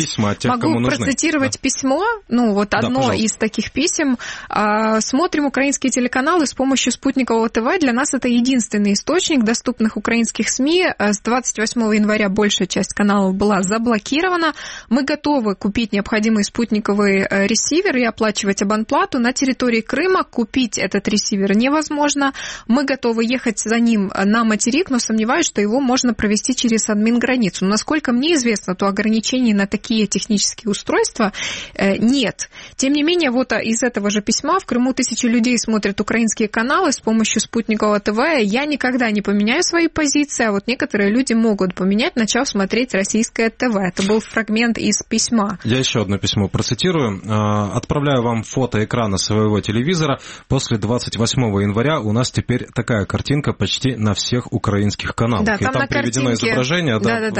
S1: письмо, одно из таких писем. Смотрим украинские телеканалы с помощью спутникового ТВ. Для нас это единственный источник доступных украинских СМИ. С 28 января большая часть каналов была заблокирована. Мы готовы купить необходимый спутниковый ресивер и оплачивать абонплату. На территории Крыма купить этот ресивер невозможно. Мы готовы ехать за ним на материк, но сомневаюсь, что его можно провести через админграницу. Но, насколько мне известно, то ограничений на такие технические устройства нет. Тем не менее, вот из этого же письма: в Крыму тысячи людей смотрят украинские каналы с помощью спутникового ТВ. Я никогда не поменяю свои позиции, а вот некоторые люди могут поменять, начав смотреть российское ТВ. Это был фрагмент из письма.
S2: Я еще одно письмо процитирую. Отправляю вам фото экрана своего телевизора. После 28 января у нас теперь такая картинка почти на всех украинских каналах.
S1: Да,
S2: и там приведено изображение,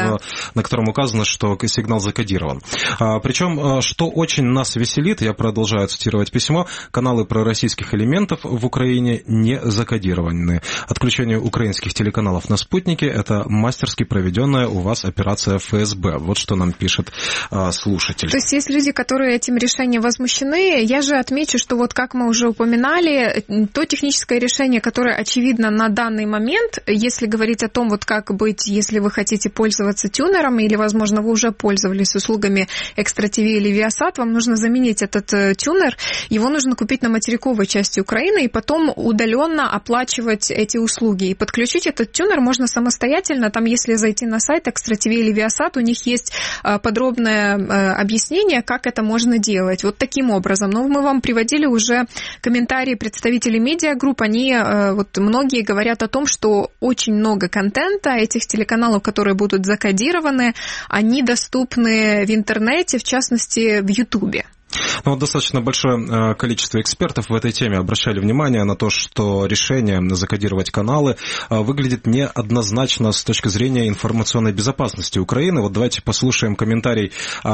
S2: на котором указано, что сигнал закодирован. Причем, что очень нас веселит, я продолжаю цитировать письмо: каналы пророссийских элементов в Украине не закодированы. Отключение украинских телеканалов на спутнике – это мастерски проведенная у вас операция ФСБ. Вот что нам пишет слушатель.
S1: То есть есть люди, которые этим решением возмущены. Я же отмечу, что вот как мы уже упоминали, то техническое решение, которое очевидно на данный момент, если говорить о том, вот как быть, если вы хотите пользоваться тюнером, или, возможно, вы уже пользовались услугами Экстра ТВ или Viasat, вам нужно заменить этот тюнер, его нужно купить на материковой части Украины и потом удаленно оплачивать эти услуги. И подключить этот тюнер можно самостоятельно. Там, если зайти на сайт Экстра ТВ или Viasat, у них есть подробное объяснение, как это можно делать. Вот таким образом. Но мы вам приводили уже комментарии представителей медиагрупп. Они, вот многие говорят о том, что очень много контента этих телеканалов, которые будут закодированы, они доступны в интернете, в частности, в Ютубе.
S2: Ну, достаточно большое количество экспертов в этой теме обращали внимание на то, что решение закодировать каналы выглядит неоднозначно с точки зрения информационной безопасности Украины. Вот давайте послушаем комментарий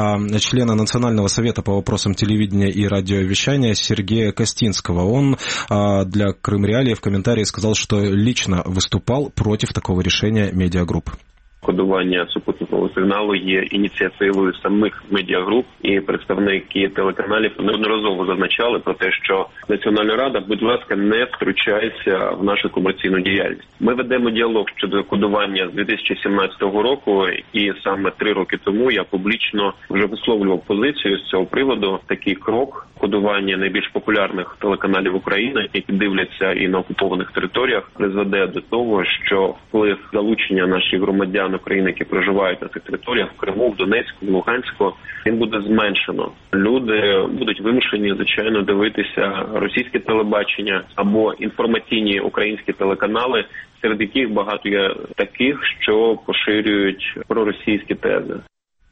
S2: члена Национального совета по вопросам телевидения и радиовещания Сергея Костинского. Он для Крым Реалии в комментарии сказал, что лично выступал против такого решения медиагрупп.
S21: Кодування супутникового сигналу є ініціативою самих медіагруп, і представники телеканалів неодноразово зазначали про те, що Національна рада, будь ласка, не втручається в нашу комерційну діяльність. Ми ведемо діалог щодо кодування з 2017 року, і саме 3 роки тому я публічно вже висловлював позицію з цього приводу. Такий крок кодування найбільш популярних телеканалів України, які дивляться і на окупованих територіях, призведе до того, що вплив залучення наших громадян України, які проживають на цих територіях, в Криму, в Донецьку, в Луганську, він буде зменшено. Люди будуть вимушені, звичайно, дивитися російське телебачення або інформаційні українські телеканали, серед яких багато є таких, що поширюють проросійські тези.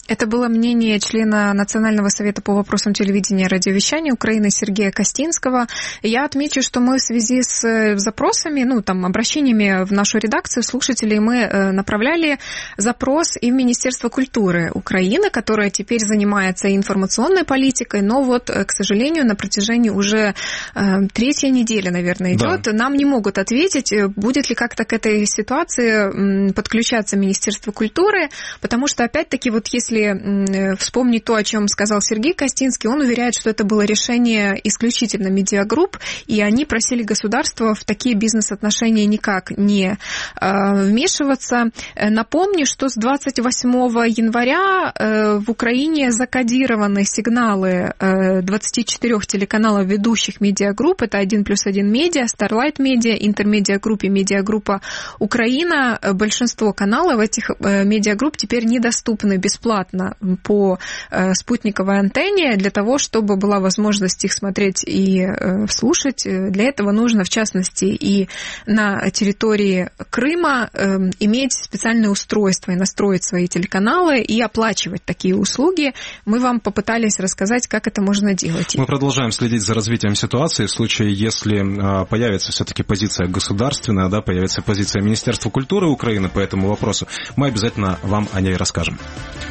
S1: Это было мнение члена Национального совета по вопросам телевидения и радиовещания Украины Сергея Костинского. Я отмечу, что мы в связи с запросами, обращениями в нашу редакцию слушателей, мы направляли запрос и в Министерство культуры Украины, которое теперь занимается информационной политикой, но вот, к сожалению, на протяжении уже третьей недели, наверное, идет. Да. Нам не могут ответить, будет ли как-то к этой ситуации подключаться Министерство культуры, потому что, опять-таки, вот если вспомнить то, о чем сказал Сергей Костинский, он уверяет, что это было решение исключительно медиагрупп, и они просили государства в такие бизнес-отношения никак не вмешиваться. Напомню, что с 28 января в Украине закодированы сигналы 24 телеканалов ведущих медиагрупп. Это 1+1 Медиа, Starlight Media, Интермедиагрупп и Медиагруппа Украина. Большинство каналов этих медиагрупп теперь недоступны бесплатно по спутниковой антенне. Для того, чтобы была возможность их смотреть и слушать, для этого нужно, в частности, и на территории Крыма иметь специальное устройство и настроить свои телеканалы и оплачивать такие услуги. Мы вам попытались рассказать, как это можно делать.
S2: Мы продолжаем следить за развитием ситуации. В случае, если появится все-таки позиция государственная, появится позиция Министерства культуры Украины по этому вопросу, мы обязательно вам о ней расскажем.